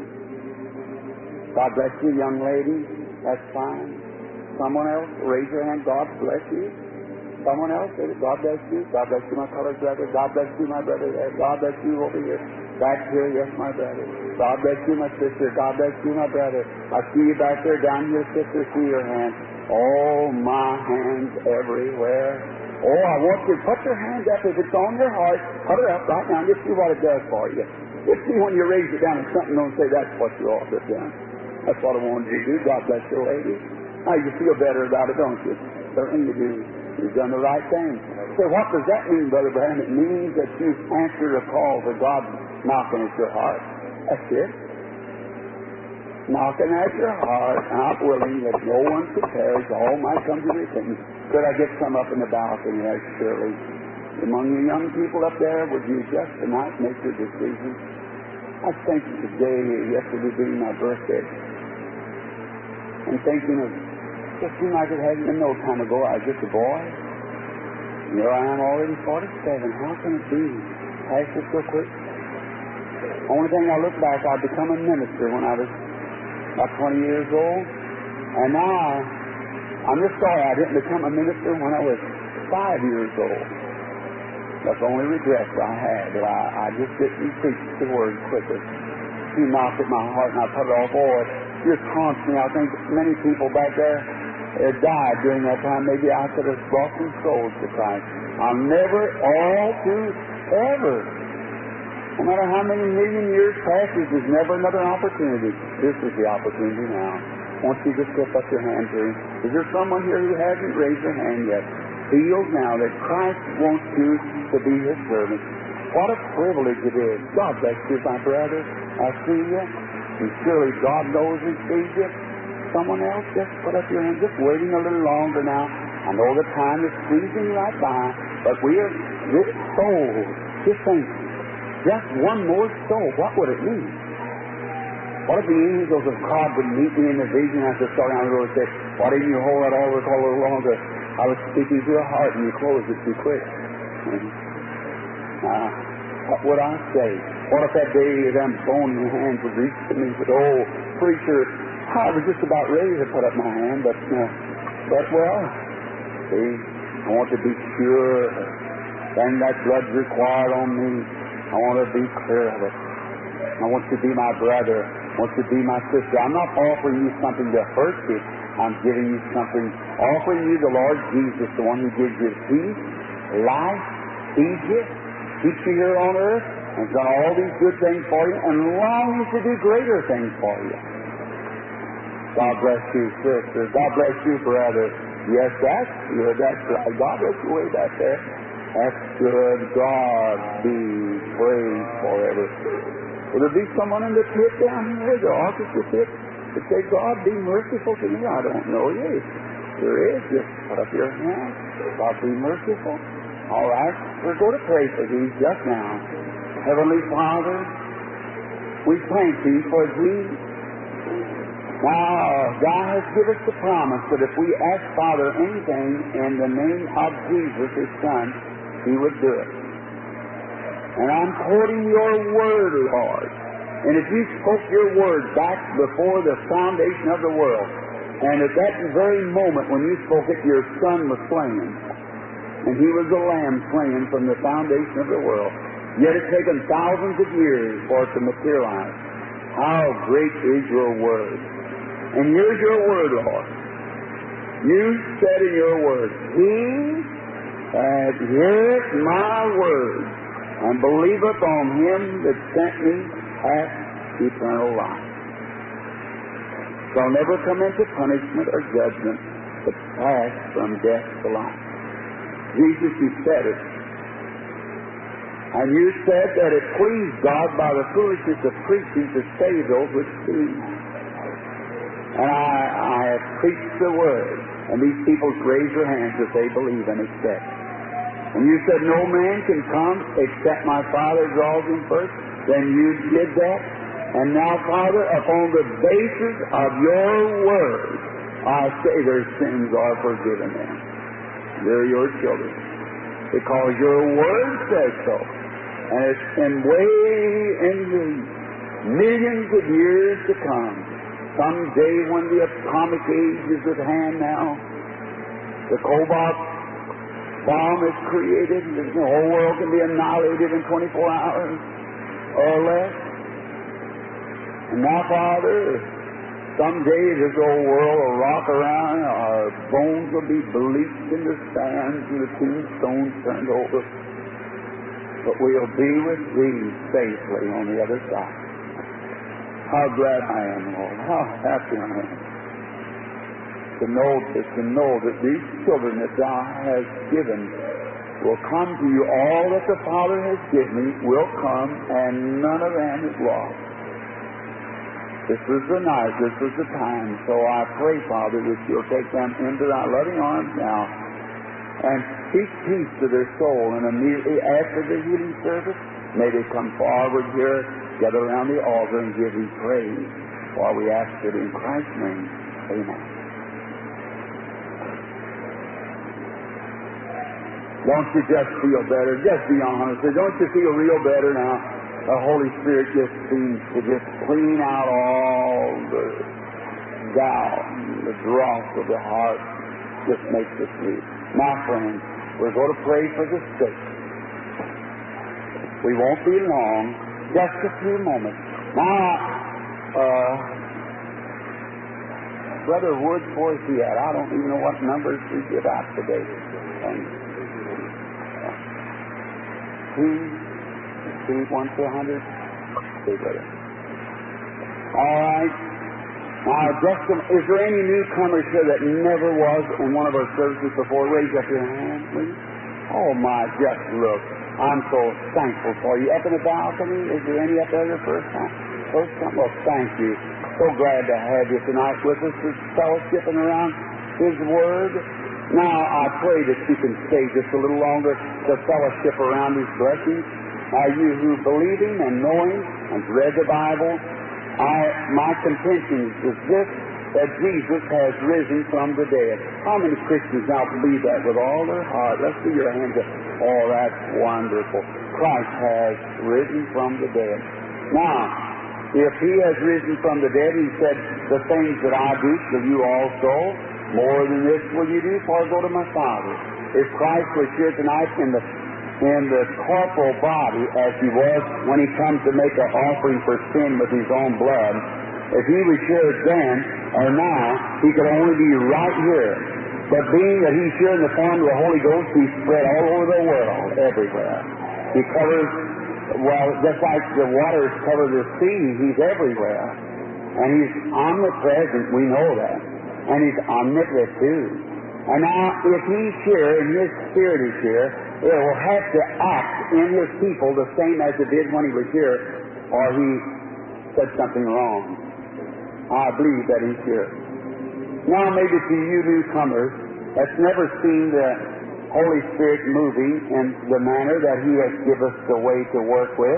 [SPEAKER 2] God bless you, young lady. That's fine. Someone else, raise your hand. God bless you. Someone else, God bless you. God bless you, my colored brother. God bless you, my brother there. God bless you over here. Back here, yes, my brother. God bless you, my sister. God bless you, my brother. I see you back there, down here, sister. See your hand. Oh, my hands everywhere. Oh, I want you to put your hand up. If it's on your heart, put it up right now and just see what it does for you. Just see when you raise it down and something, don't say that's what you ought to have done. That's what I wanted you to do. God bless you, lady. Now you feel better about it, don't you? Certainly you do. You've done the right thing. So what does that mean, Brother Branham? It means that you've answered a call for God knocking at your heart. That's it. Knocking at your heart, not willing that no one should perish, all might come to repentance. Could I get some up in the balcony there, surely? Among you young people up there, would you just tonight make your decision? I was thinking today, yesterday being my birthday, and thinking of, it seemed like it hadn't been no time ago. I was just a boy. And here I am already 47. How can it be? Pass it so quick.
[SPEAKER 1] Only thing I look back, I'd become a minister when I was about 20 years old. And now I'm just sorry I didn't become a minister when I was 5 years old. That's the only regret I had, that I just didn't preach the word quicker. He knocked at my heart and I put it off. Oh, it just haunts me. I think many people back there died during that time. Maybe I could have brought some souls to Christ. I'll never, all through ever, no matter how many million years passes, there's never another opportunity. This is the opportunity now. I want you to slip up your hand to Him. Is there someone here who hasn't raised their hand yet? Feels now that Christ wants you to be His servant. What a privilege it is. God bless you, my brother. I see you. And surely God knows and sees you. Someone else, just put up your hand. Just waiting a little longer now. I know the time is squeezing right by, but we are this soul. Just think, just one more soul. What would it mean? What if the angels of God would meet me in the vision after starting on the road and say, why didn't you hold that altar call a little longer? I was speaking to your heart and you closed it too quick. What would I say? What if that day them bony hands would reach to me and said, oh, preacher, I was just about ready to put up my hand, but well, see, I want to be sure. Then that blood's required on me. I want to be clear of it. I want you to be my brother. I want you to be my sister. I'm not offering you something to hurt you. I'm giving you something, offering you the Lord Jesus, the one who gives you peace, life, feeds you, keeps you here on earth, and has done all these good things for you, and longs to do greater things for you. God bless you, sister. God bless you, brother. Yes, that's good. That's right. God bless you way back there. That's good. God be praised forever. Will there be someone in the pit down here, the orchestra pit, that say, God be merciful to me? I don't know you. If there is, just put up your hand. God be merciful. All right. We're going to pray for these just now. Heavenly Father, we thank Thee for Thee. Now, Thou hast given us the promise that if we ask, Father, anything in the name of Jesus, His Son, He would do it. And I'm quoting Your word, Lord. And if You spoke Your word back before the foundation of the world, and at that very moment when You spoke it, Your Son was slain, and He was the Lamb slain from the foundation of the world, yet it's taken thousands of years for it to materialize. How great is Your word. And here's Your word, Lord. You said in Your word, He that heareth my word and believeth on Him that sent me hath eternal life. Shall never come into punishment or judgment, but pass from death to life. Jesus, You said it. And You said that it pleased God by the foolishness of preaching to save those which believe. And I have preached the word, and these people raise their hands if they believe and accept. And You said no man can come except my Father draws him first. Then You did that. And now, Father, upon the basis of Your word, I say their sins are forgiven them. They're Your children. Because Your word says so. And it's been way in the millions of years to come. Someday when the atomic age is at hand now, the cobalt bomb is created, and the whole world can be annihilated in 24 hours or less. And now, Father, someday this old world will rock around, our bones will be bleached in the sands and the tombstones turned over. But we'll be with Thee safely on the other side. How glad I am, Lord. How happy I am to know that these children that Thou hast given will come to You. All that the Father has given Me will come, and none of them is lost. This is the night, this is the time. So I pray, Father, that You'll take them into Thy loving arms now and speak peace to their soul. And immediately after the healing service, may they come forward here, gather around the altar, and give Thee praise. For we ask it in Christ's name. Amen. Don't you just feel better? Just be honest. Don't you feel real better now? the Holy Spirit just seems to just clean out all the doubt and the dross of the heart, just makes us sweet. Now, friends, we're going to pray for the sick. We won't be long, just a few moments. Now, Brother Woods, where's he at? I don't even know what numbers we give out today. Two, 1 to 100. Okay, brother. All right. Now, is there any newcomers here that never was in one of our services before? Raise up your hand, please. Oh, my, just look. I'm so thankful for you. Up in the balcony, is there any up there the first time? Well, thank you. So glad to have you tonight with us, just fellowshipping around His Word. Now, I pray that you can stay just a little longer to fellowship around His blessings. You who believing and knowing and read the Bible, my contention is this, that Jesus has risen from the dead. How many Christians now believe that with all their heart? Let's see your hands up. Oh, that's wonderful. Christ has risen from the dead. Now, if He has risen from the dead, He said, the things that I do shall you also. More than this will you do, for I go to my Father. If Christ was here tonight in the corporal body, as He was when He comes to make an offering for sin with His own blood, if He was here then or now, He could only be right here. But being that He's here in the form of the Holy Ghost, He's spread all over the world, everywhere. He covers, well, just like the waters cover the sea, He's everywhere. And He's omnipresent, we know that. And He's omnipotent too. And now, if He's here and His Spirit is here, it will have to act in His people the same as it did when He was here, or He said something wrong. I believe that He's here. Now, maybe to you newcomers that's never seen the Holy Spirit moving in the manner that He has given us the way to work with,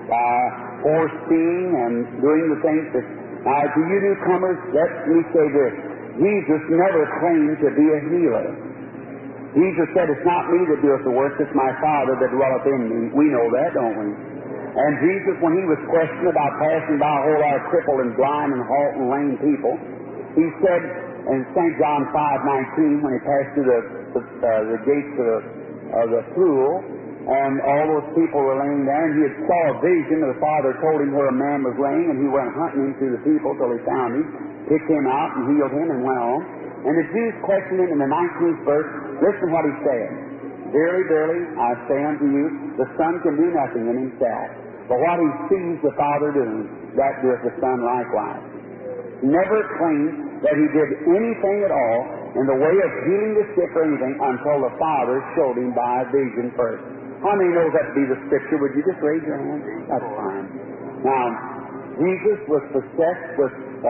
[SPEAKER 1] foreseeing and doing the things that... to you newcomers, let me say this. Jesus never claimed to be a healer. Jesus said, it's not me that doeth the work, it's my Father that dwelleth in me. We know that, don't we? And Jesus, when He was questioned about passing by a whole lot of crippled and blind and halt and lame people, He said in St. John 5:19, when He passed through the gates of the pool, and all those people were laying there, and He had saw a vision, and the Father told Him where a man was laying, and He went hunting him through the people till He found him, picked him out and healed him and went on. And the Jews questioned Him in the 19th verse. Listen what He said. Verily, verily, I say unto you, the Son can do nothing in Himself, but what He sees the Father doing, that doeth the Son likewise. Never claimed that He did anything at all in the way of healing the sick or anything until the Father showed Him by a vision first. How many knows that to be the Scripture? Would you just raise your hand? That's fine. Now, Jesus was possessed with,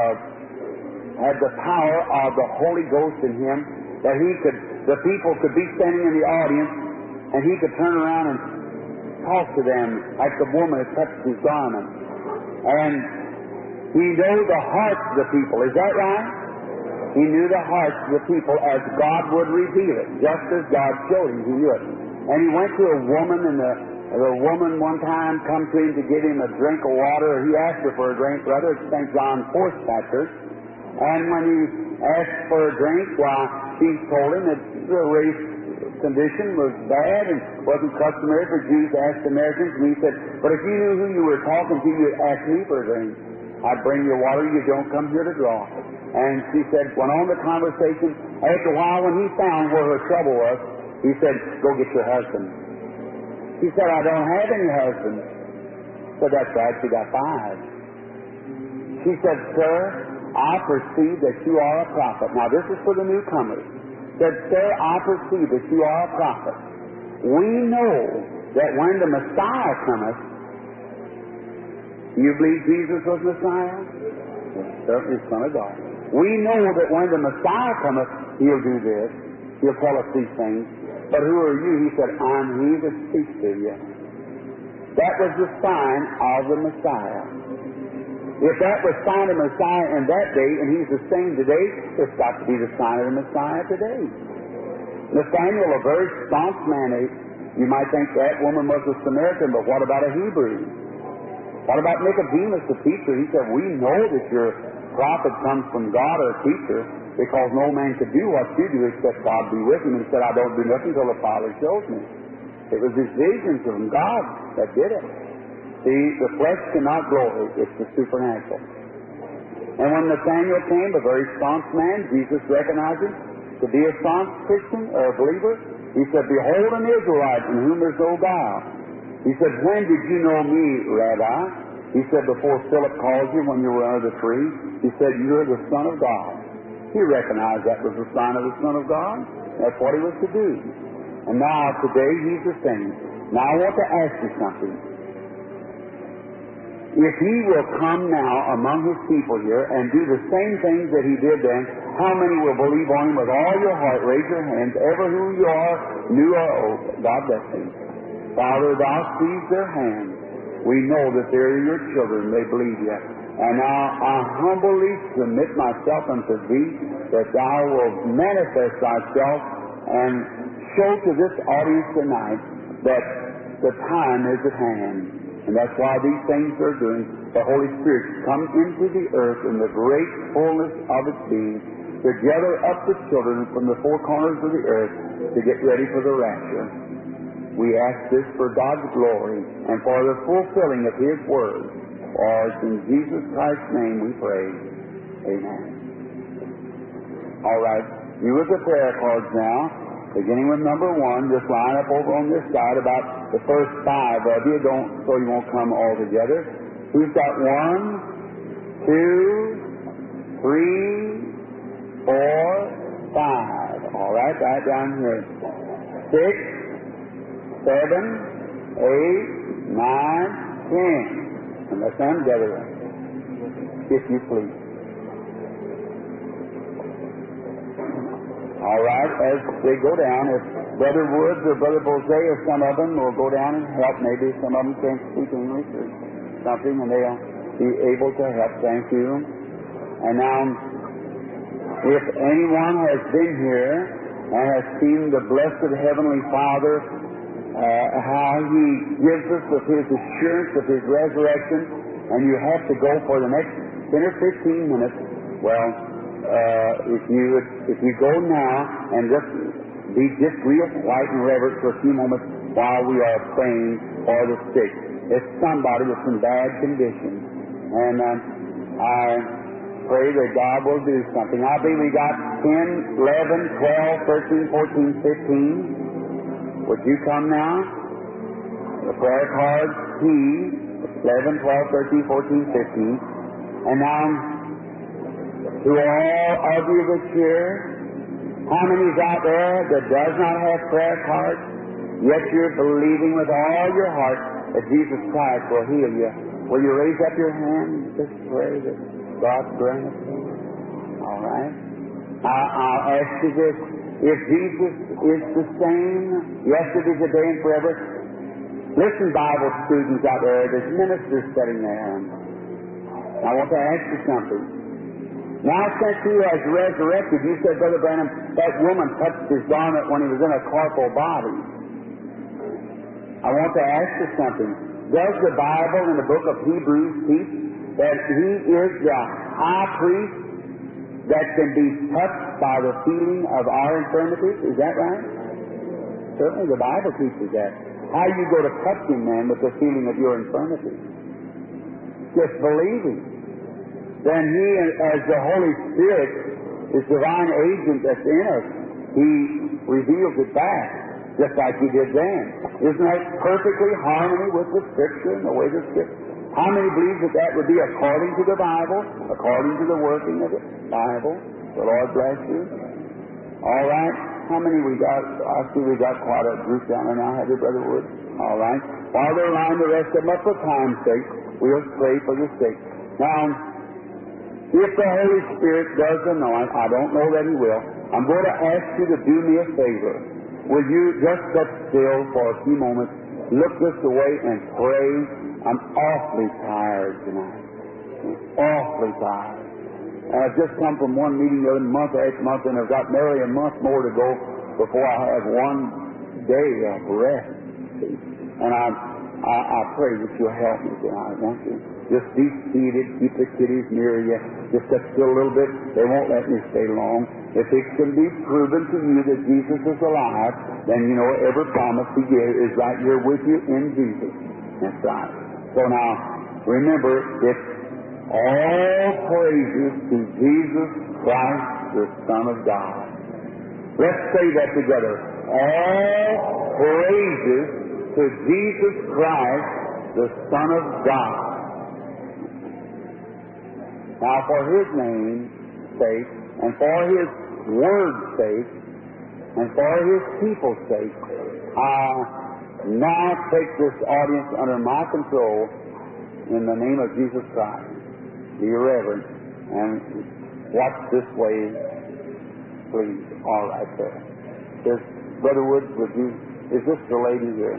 [SPEAKER 1] had the power of the Holy Ghost in Him, that the people could be standing in the audience, and He could turn around and talk to them like the woman that touched His garment. And He knew the hearts of the people. Is that right? He knew the hearts of the people as God would reveal it, just as God showed Him. He knew it. And He went to a woman, and the woman one time come to Him to give Him a drink of water. He asked her for a drink, brother. It's St. John 4th chapter. And when He asked for a drink, why, she told Him that the race condition was bad and wasn't customary for Jews to ask Americans. And He said, but if you knew who you were talking to, you'd ask me for a drink. I'd bring you water. You don't come here to draw. And she said, went on the conversation. After a while, when He found where her trouble was, He said, go get your husband. She said, I don't have any husband. So that's right, she got 5. She said, sir, I perceive that you are a prophet. Now, this is for the newcomers. Said, sir, I perceive that you are a prophet. We know that when the Messiah cometh, you believe Jesus was Messiah? Yes, certainly Son of God. We know that when the Messiah cometh, He'll do this. He'll tell us these things. But who are you? He said, I'm He that speaks to you. That was the sign of the Messiah. If that was sign of Messiah in that day, and He's the same today, it's got to be the sign of the Messiah today. Nathaniel, a very staunch man, you might think that woman was a Samaritan, but what about a Hebrew? What about Nicodemus, the teacher? He said, we know that your prophet comes from God or teacher, because no man could do what you do except God be with him. And he said, I don't do nothing until the Father shows me. It was his visions from God that did it. See, the flesh cannot glory. It's the supernatural. And when Nathanael came, a very staunch man, Jesus recognized him to be a staunch Christian or a believer. He said, behold an Israelite in whom there's no guile. He said, when did you know me, Rabbi? He said, before Philip called you when you were under the tree. He said, you're the Son of God. He recognized that was the sign of the Son of God. That's what he was to do. And now, today, he's the same. Now, I want to ask you something. If he will come now among his people here and do the same things that he did then, how many will believe on him with all your heart? Raise your hands. Ever who you are, new or old. God bless you. Father, thou sees their hands. We know that they're your children. They believe you. And now I humbly submit myself unto thee, that thou wilt manifest thyself and show to this audience tonight that the time is at hand. And that's why these things are doing. The Holy Spirit comes into the earth in the great fullness of its being to gather up the children from the four corners of the earth to get ready for the rapture. We ask this for God's glory and for the fulfilling of His Word. For it's in Jesus Christ's name we pray. Amen. All right. You with the prayer cards now. Beginning with number 1, just line up over on this side about the first 5 of you, so you won't come all together. Who's got 1, 2, 3, 4, 5? All right, right down here. 6, 7, 8, 9, 10. And let's stand together, if you please. All right, as they go down, if Brother Woods or Brother Bose or some of them will go down and help, maybe some of them can't speak English or something, and they'll be able to help. Thank you. And now, if anyone has been here and has seen the blessed Heavenly Father, how He gives us of His assurance of His resurrection, and you have to go for the next 10 or 15 minutes, well, if you go now and just be just real quiet and reverent for a few moments while we are praying for the sick. It's somebody that's in bad condition. And I pray that God will do something. I believe we got 10, 11, 12, 13, 14, 15. Would you come now? The prayer card P, 11, 12, 13, 14, 15. And now, to all of you that's here, how many is out there that does not have prayer cards, yet you're believing with all your heart that Jesus Christ will heal you? Will you raise up your hand and just pray that God grant it to you? All right. I'll ask you this. If Jesus is the same yesterday, today, and forever, listen, Bible students out there, there's ministers sitting there. I want to ask you something. Now, since He has resurrected, you said, Brother Branham, that woman touched His garment when He was in a corporal body. I want to ask you something. Does the Bible in the book of Hebrews teach that He is the high priest that can be touched by the feeling of our infirmities? Is that right? Certainly the Bible teaches that. How you go to touch Him, man, with the feeling of your infirmities? Just believing. Then He, as the Holy Spirit, His divine agent that's in us, He reveals it back, just like He did then. Isn't that perfectly harmony with the Scripture and the way the Scripture? How many believe that that would be according to the Bible, according to the working of the Bible? The Lord bless you. All right. How many we got? I see we got quite a group down there now, have you, Brother Wood? All right. While they're lined the rest of them up for time's sake, we'll pray for the sick. Now, if the Holy Spirit does anoint, I don't know that He will, I'm going to ask you to do me a favor. Will you just sit still for a few moments, look this way and pray? I'm awfully tired tonight. Awfully tired. I've just come from one meeting the other month after month, and I've got nearly a month more to go before I have one day of rest. And I pray that you'll help me tonight, won't you? Just be seated, keep the kiddies near you. Just sit still a little bit. They won't let me stay long. If it can be proven to you that Jesus is alive, then you know every promise He gives is right here with you in Jesus. That's right. So now, remember, it's all praises to Jesus Christ, the Son of God. Let's say that together. All praises to Jesus Christ, the Son of God. Now, for His name's sake, and for His Word's sake, and for His people's sake, I now take this audience under my control in the name of Jesus Christ. Be reverent and watch this way, please. All right, there. Is Brother Woods, is this the lady here?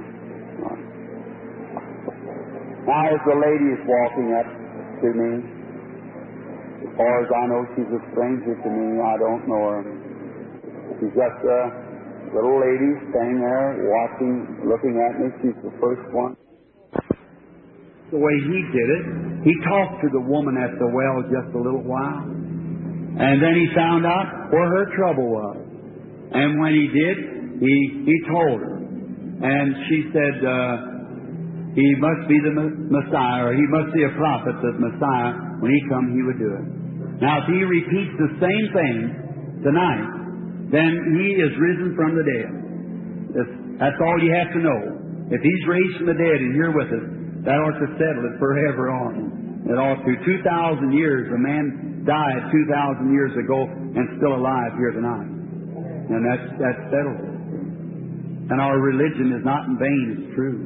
[SPEAKER 1] Now, as the lady is walking up to me, as far as I know, she's a stranger to me. I don't know her. She's just a little lady standing there watching, looking at me. She's the first one.
[SPEAKER 2] The way he did it, he talked to the woman at the well just a little while, and then he found out where her trouble was. And when he did, he told her. And she said, he must be the Messiah, or he must be a prophet, the Messiah. When he come, he would do it. Now, if he repeats the same thing tonight, then he is risen from the dead. That's all you have to know. If he's raised from the dead and here with us, that ought to settle it forever on. It ought to. 2,000 years, a man died 2,000 years ago and still alive here tonight. And that's settled. And our religion is not in vain, it's true.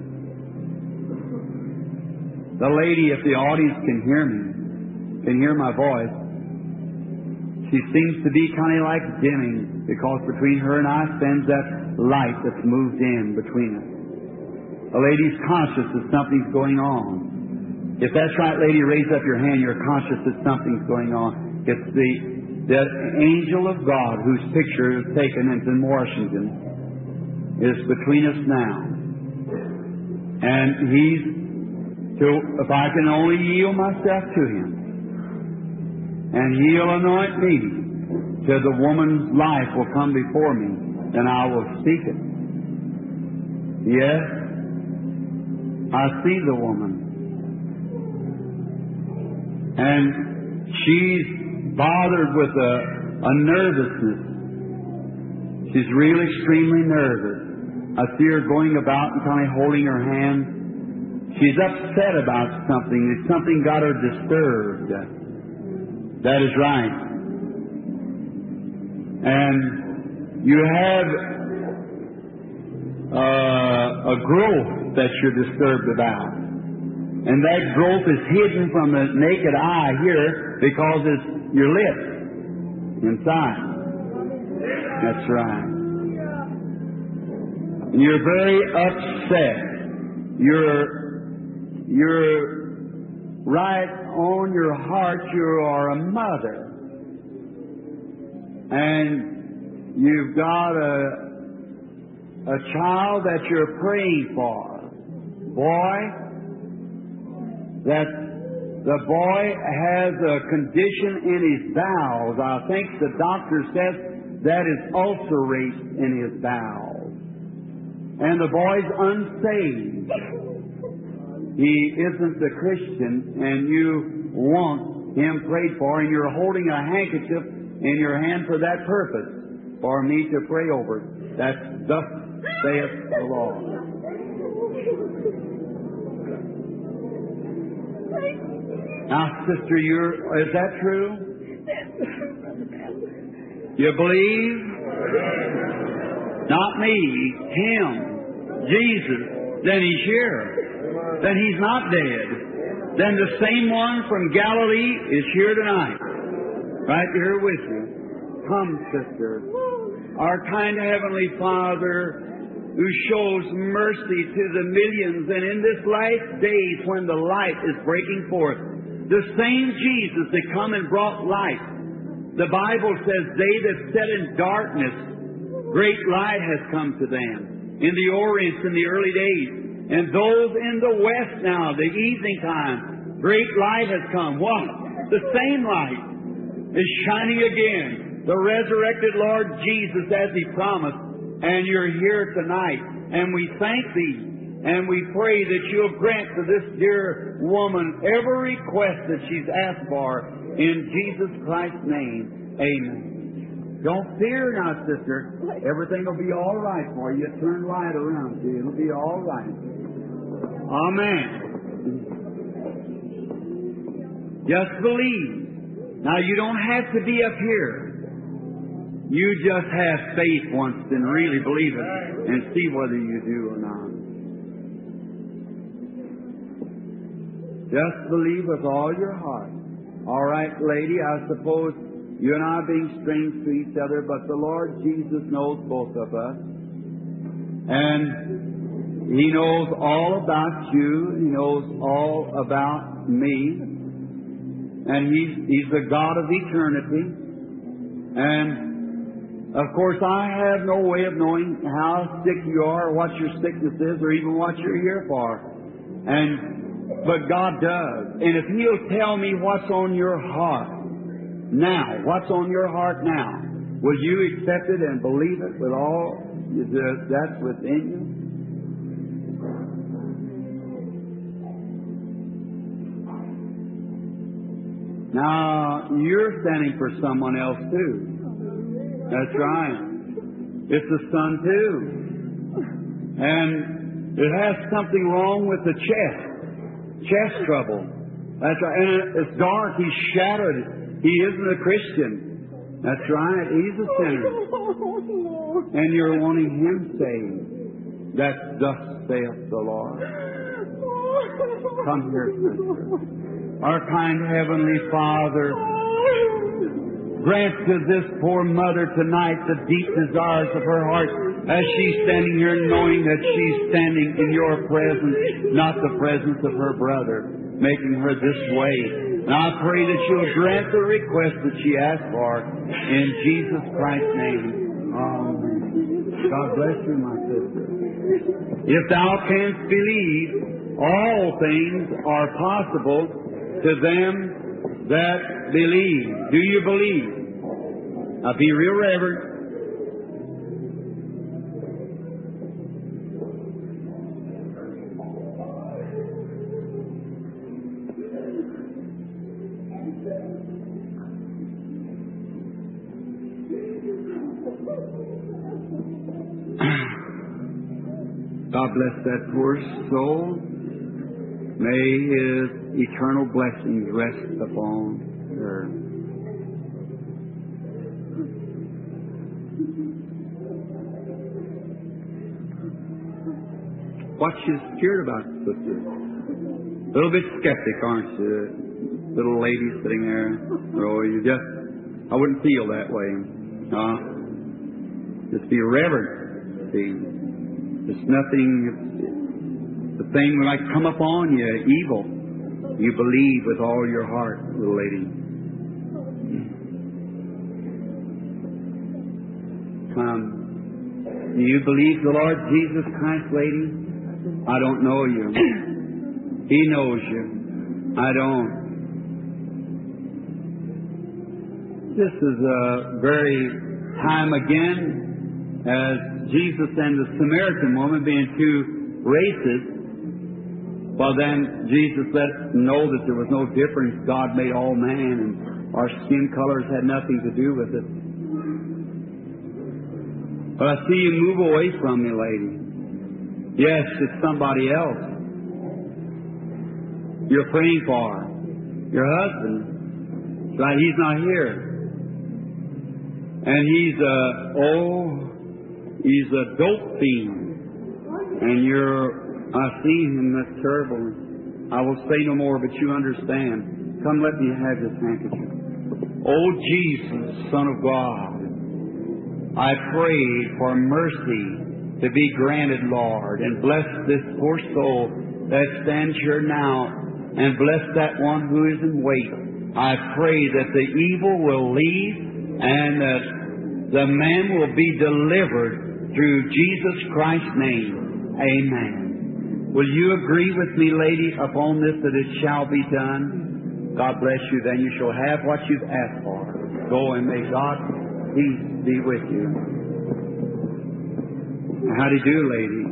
[SPEAKER 2] The lady, if the audience can hear me, can hear my voice, she seems to be kind of like dimming, because between her and I stands that light that's moved in between us. The lady's conscious that something's going on. If that's right, lady, raise up your hand. You're conscious that something's going on. It's the angel of God whose picture is taken in Washington is between us now. And he's, if I can only yield myself to him, and he'll anoint me till the woman's life will come before me, then I will speak it. Yes, I see the woman. And she's bothered with a nervousness. She's really extremely nervous. I see her going about and kind of holding her hand. She's upset about something. Something got her disturbed. That is right. And you have a growth that you're disturbed about. And that growth is hidden from the naked eye here because it's your lips inside. That's right. And you're very upset. You're right on your heart. You are a mother. And you've got a child that you're praying for. Boy, that the boy has a condition in his bowels. I think the doctor says that is ulcerate in his bowels. And the boy's unsaved. He isn't a Christian, and you want him prayed for, and you're holding a handkerchief in your hand for that purpose, for me to pray over. That's thus saith the Lord. Now, sister, is that true? You believe? Not me, him, Jesus. Then he's here. Then he's not dead. Then the same one from Galilee is here tonight. Right here with you. Come, sister. Our kind Heavenly Father, who shows mercy to the millions, and in this last days when the light is breaking forth, the same Jesus that come and brought light. The Bible says, they that sat in darkness, great light has come to them. In the Orient, in the early days, And those in the west now, the evening time, great light has come. What? The same light is shining again. The resurrected Lord Jesus as He promised. And you're here tonight. And we thank Thee. And we pray that You'll grant to this dear woman every request that she's asked for. In Jesus Christ's name, amen. Don't fear now, sister. Everything will be all right for you. Turn right around to you. It'll be all right. Amen. Just believe. Now, you don't have to be up here. You just have faith once and really believe it and see whether you do or not. Just believe with all your heart. All right, lady, I suppose you and I are being strangers to each other, but the Lord Jesus knows both of us. And He knows all about you. He knows all about me. And He's the God of eternity. And of course, I have no way of knowing how sick you are, or what your sickness is, or even what you're here for. But God does. And if He'll tell me what's on your heart now, what's on your heart now, will you accept it and believe it with all that's within you? Now, you're standing for someone else too. That's right. It's the sun too. And it has something wrong with the chest trouble. That's right. And it's dark. He's shattered. He isn't a Christian. That's right. He's a sinner. And you're wanting Him saved. That thus saith the Lord. Come here, sister. Our kind Heavenly Father, grant to this poor mother tonight the deep desires of her heart as she's standing here knowing that she's standing in Your presence, not the presence of her brother, making her this way. And I pray that You'll grant the request that she asked for in Jesus Christ's name. Amen. God bless you, my sister. If thou canst believe, all things are possible to them that believe. Do you believe? Now be real reverent. God bless that poor soul. May His eternal blessings rest upon her. What you scared about, sister? A little bit skeptic, aren't you? Little lady sitting there. Oh, I wouldn't feel that way. Just be reverent. See, there's nothing. The thing might come upon you, evil. You believe with all your heart, little lady. Do you believe the Lord Jesus Christ, lady? I don't know you. He knows you. I don't. This is a very time again as Jesus and the Samaritan woman being two races. Well, then Jesus let us know that there was no difference. God made all man, and our skin colors had nothing to do with it. But I see you move away from me, lady. Yes, it's somebody else. You're praying for your husband. Right? He's not here. And he's a dope fiend. And I see him, that's terrible. I will say no more, but you understand. Come, let me have this handkerchief. Oh, Jesus, Son of God, I pray for mercy to be granted, Lord, and bless this poor soul that stands here now, and bless that one who is in wait. I pray that the evil will leave, and that the man will be delivered through Jesus Christ's name. Amen. Will you agree with me, lady, upon this that it shall be done? God bless you. Then you shall have what you've asked for. Go and may God's peace be with you. How do you do, lady?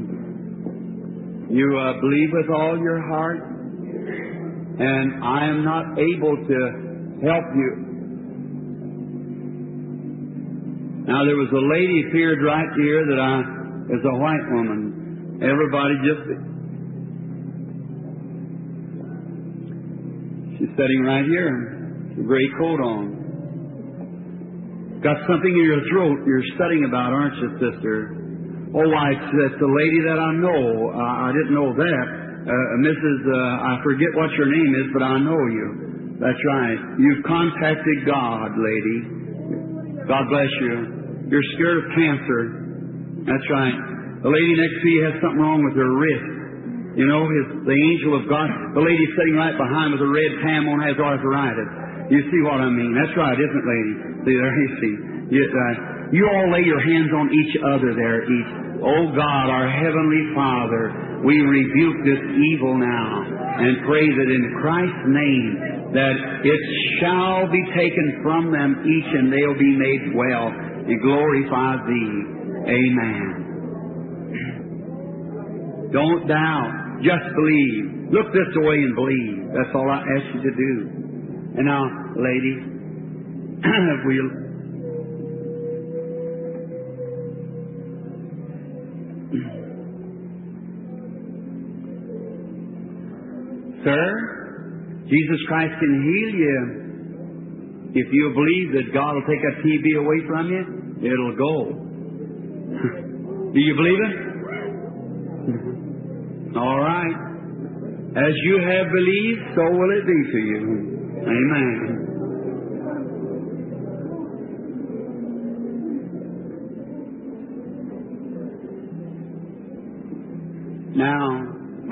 [SPEAKER 2] You believe with all your heart, and I am not able to help you. Now, there was a lady appeared right here that is a white woman. Everybody she's sitting right here. A gray coat on. Got something in your throat you're studying about, aren't you, sister? Oh, it's the lady that I know. I didn't know that. Mrs. I forget what your name is, but I know you. That's right. You've contacted God, lady. God bless you. You're scared of cancer. That's right. The lady next to you has something wrong with her wrist. You know, the angel of God. The lady sitting right behind with a red tam on has arthritis. You see what I mean? That's right, isn't it, lady? See, there you see. You all lay your hands on each other there, each. Oh God, our Heavenly Father, we rebuke this evil now and pray that in Christ's name that it shall be taken from them each and they'll be made well. We glorify Thee. Amen. Don't doubt. Just believe. Look this way and believe. That's all I ask you to do. And now, ladies, we'll... Sir, Jesus Christ can heal you. If you believe that God will take that TB away from you, it'll go. Do you believe it? All right. As you have believed, so will it be to you. Amen. Now,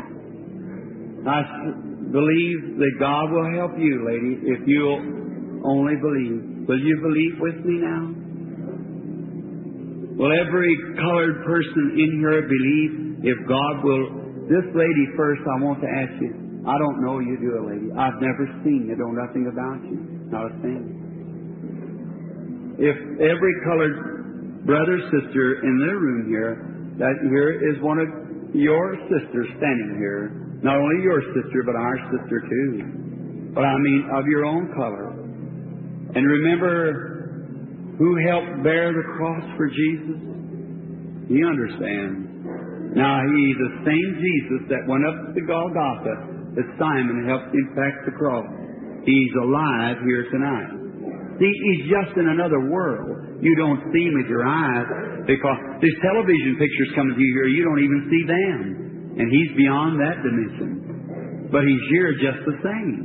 [SPEAKER 2] I believe that God will help you, lady, if you'll only believe. Will you believe with me now? Will every colored person in here believe if God will? This lady first, I want to ask you. I don't know you, do a lady. I've never seen you. Know nothing about you. Not a thing. If every colored brother, sister in their room here, that here is one of your sisters standing here. Not only your sister, but our sister too. But I mean of your own color. And remember who helped bear the cross for Jesus? He understands. Now He's the same Jesus that went up to Golgotha that Simon helped him pack the cross. He's alive here tonight. See, He's just in another world. You don't see Him with your eyes because there's television pictures coming to you here. You don't even see them. And He's beyond that dimension. But He's here just the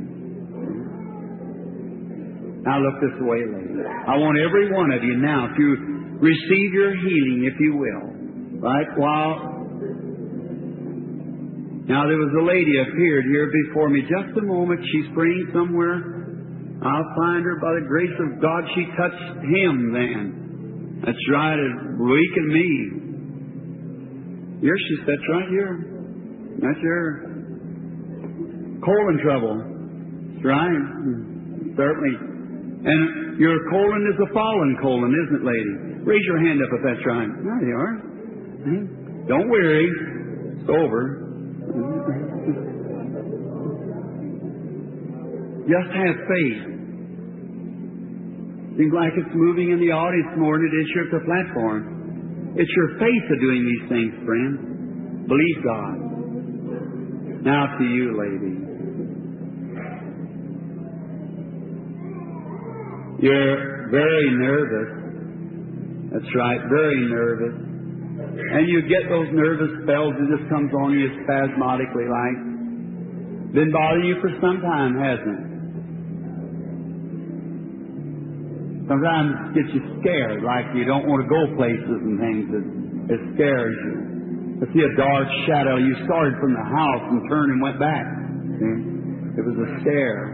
[SPEAKER 2] same. Now look this way, lady. I want every one of you now to receive your healing, if you will. Right? Now there was a lady appeared here before me. Just a moment. She's praying somewhere. I'll find her by the grace of God. She touched Him then. That's right. It weakened me. Here she sits right here. That's her. Colon trouble. That's right. Certainly. And your colon is a fallen colon, isn't it, lady? Raise your hand up if that's right. There you are. Don't worry. It's over. Just have faith. Seems like it's moving in the audience more than it is here at the platform. It's your faith of doing these things, friend. Believe God. Now to you, lady. You're very nervous. That's right, very nervous. And you get those nervous spells that just comes on you spasmodically like. Been bothering you for some time, hasn't it? Sometimes it gets you scared, like you don't want to go places and things. It scares you. To see a dark shadow, you started from the house and turned and went back. See? It was a scare.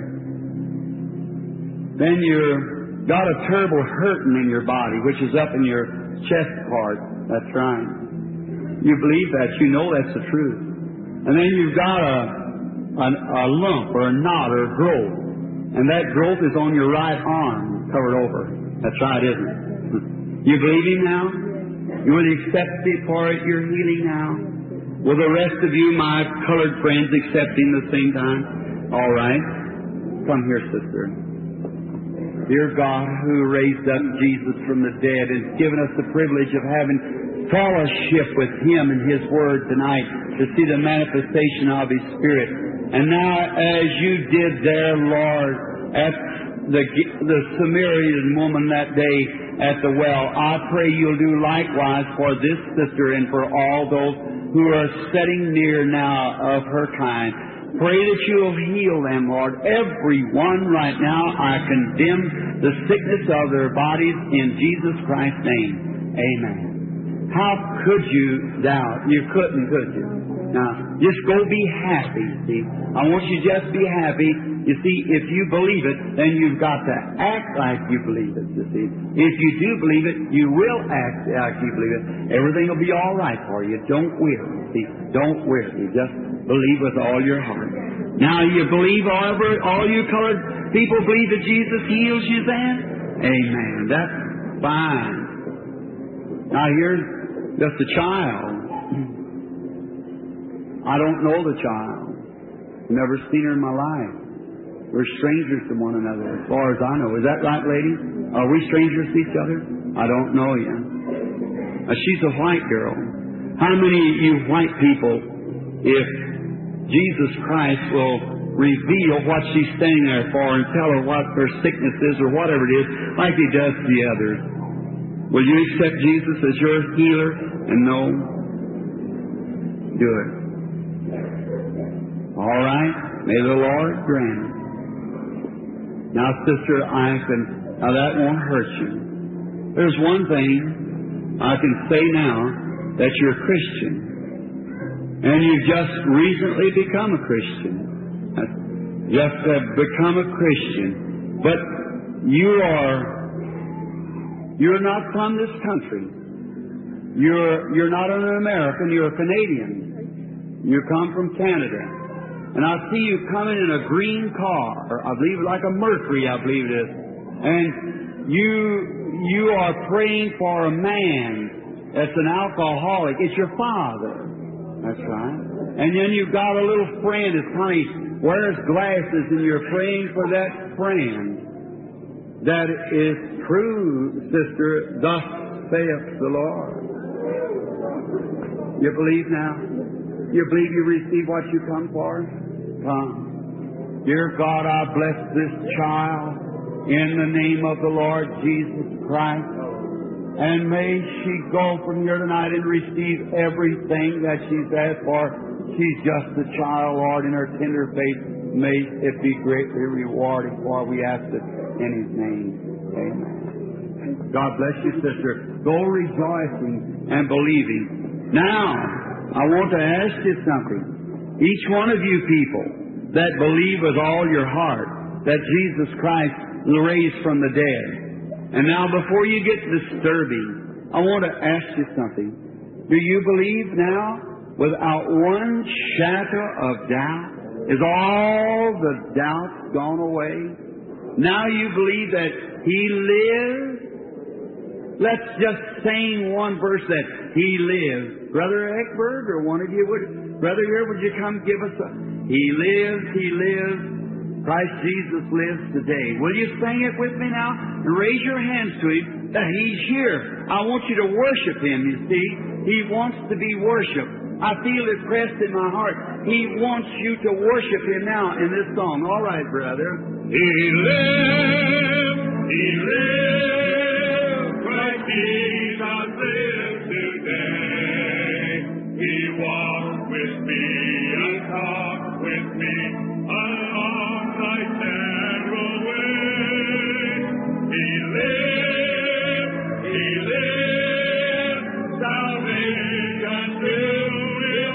[SPEAKER 2] Then you've got a terrible hurting in your body, which is up in your chest part. That's right. You believe that. You know that's the truth. And then you've got a lump or a knot or a growth. And that growth is on your right arm, covered over. That's right, isn't it? You believe Him now? You will accept it for your healing now? Will the rest of you, my colored friends, accept Him the same time? All right. Come here, sister. Dear God, who raised up Jesus from the dead, has given us the privilege of having fellowship with Him and His Word tonight to see the manifestation of His Spirit. And now, as you did there, Lord, at the Samaritan woman that day at the well, I pray You'll do likewise for this sister and for all those who are sitting near now of her kind. Pray that You'll heal them, Lord. Everyone right now, I condemn the sickness of their bodies in Jesus Christ's name. Amen. How could you doubt? You couldn't, could you? Now, just go be happy, see. I want you to just be happy. You see, if you believe it, then you've got to act like you believe it, you see. If you do believe it, you will act like you believe it. Everything will be all right for you. Don't weary, see. Don't weary. Just believe with all your heart. Now, you believe, all you colored people believe that Jesus heals you then? Amen. That's fine. Now, here's just a child. I don't know the child. Never seen her in my life. We're strangers to one another, as far as I know. Is that right, ladies? Are we strangers to each other? I don't know you. She's a white girl. How many of you white people, if Jesus Christ will reveal what she's standing there for and tell her what her sickness is or whatever it is, like He does to the others, will you accept Jesus as your healer and know? Do it. All right? May the Lord grant it. Now, sister, now that won't hurt you. There's one thing I can say now, that you're a Christian. And you've just recently become a Christian. Just have become a Christian. But you're not from this country. You're not an American, you're a Canadian. You come from Canada. And I see you coming in a green car, I believe like a Mercury, I believe it is. And you are praying for a man that's an alcoholic. It's your father. That's right. And then you've got a little friend that's kind of wears glasses, and you're praying for that friend. That is true, sister. Thus saith the Lord. You believe now? You believe you receive what you come for? Come. Dear God, I bless this child in the name of the Lord Jesus Christ. And may she go from here tonight and receive everything that she's asked for. She's just a child, Lord, in her tender faith. May it be greatly rewarded, for we ask it in His name. Amen. God bless you, sister. Go rejoicing and believing. Now, I want to ask you something. Each one of you people that believe with all your heart that Jesus Christ was raised from the dead. And now before you get disturbing, I want to ask you something. Do you believe now without one shadow of doubt? Is all the doubt gone away? Now you believe that He lives? Let's just sing one verse that He lives. Brother Eckberg, or one of you Brother here, would you come give us a... He lives, He lives. Christ Jesus lives today. Will you sing it with me now? And raise your hands to Him that He's here. I want you to worship Him, you see. He wants to be worshipped. I feel it pressed in my heart. He wants you to worship Him now in this song. All right, brother.
[SPEAKER 3] He lives, He lives, Christ Jesus lives today. He walks with me and talks with me along thy narrow way. He lives, salvation filled His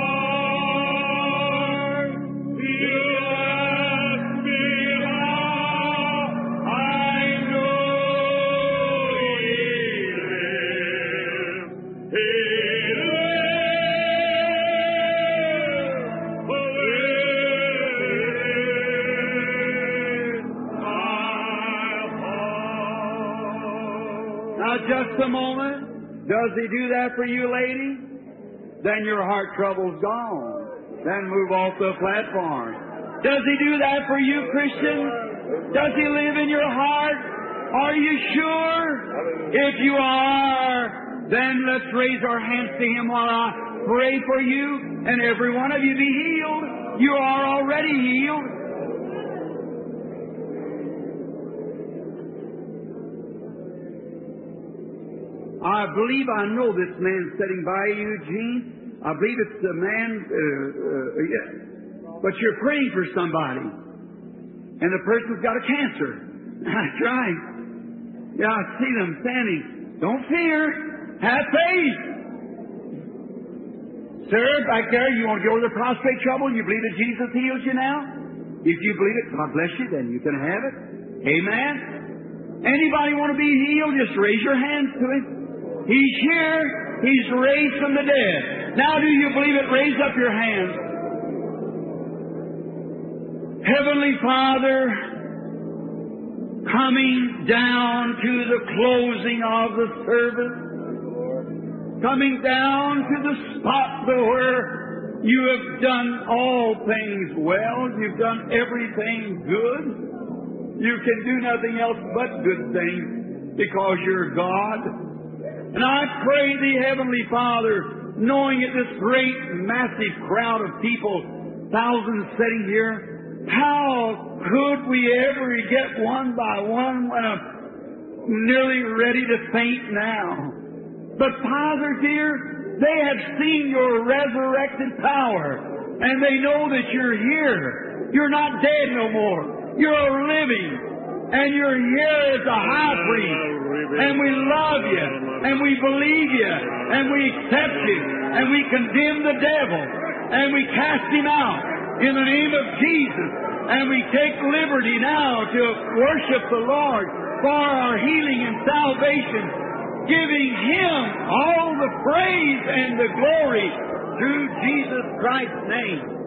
[SPEAKER 3] heart. You ask me how I know He lives. He lives.
[SPEAKER 2] just a moment. Does He do that for you, lady? Then your heart trouble's gone. Then move off the platform. Does He do that for you, Christian? Does He live in your heart? Are you sure? If you are, then let's raise our hands to Him while I pray for you, and every one of you be healed. You are already healed. I believe I know this man sitting by you, Gene. I believe it's the man, but you're praying for somebody, and the person's got a cancer. That's right. Yeah, I see them standing. Don't fear. Have faith. Sir, back there, you want to go over the prostate trouble? You believe that Jesus heals you now? If you believe it, God bless you, then you can have it. Amen. Anybody want to be healed? Just raise your hands to Him. He's here. He's raised from the dead. Now do you believe it? Raise up your hands. Heavenly Father, coming down to the closing of the service, coming down to the spot where you have done all things well, you've done everything good. You can do nothing else but good things because you're God. And I pray Thee, Heavenly Father, knowing that this great, massive crowd of people, thousands sitting here, how could we ever get one by one when I'm nearly ready to faint now? But Father dear, they have seen Your resurrected power, and they know that You're here. You're not dead no more. You're living, and You're here as a high priest. And we love You, and we believe You, and we accept You, and we condemn the devil, and we cast him out in the name of Jesus. And we take liberty now to worship the Lord for our healing and salvation, giving Him all the praise and the glory through Jesus Christ's name.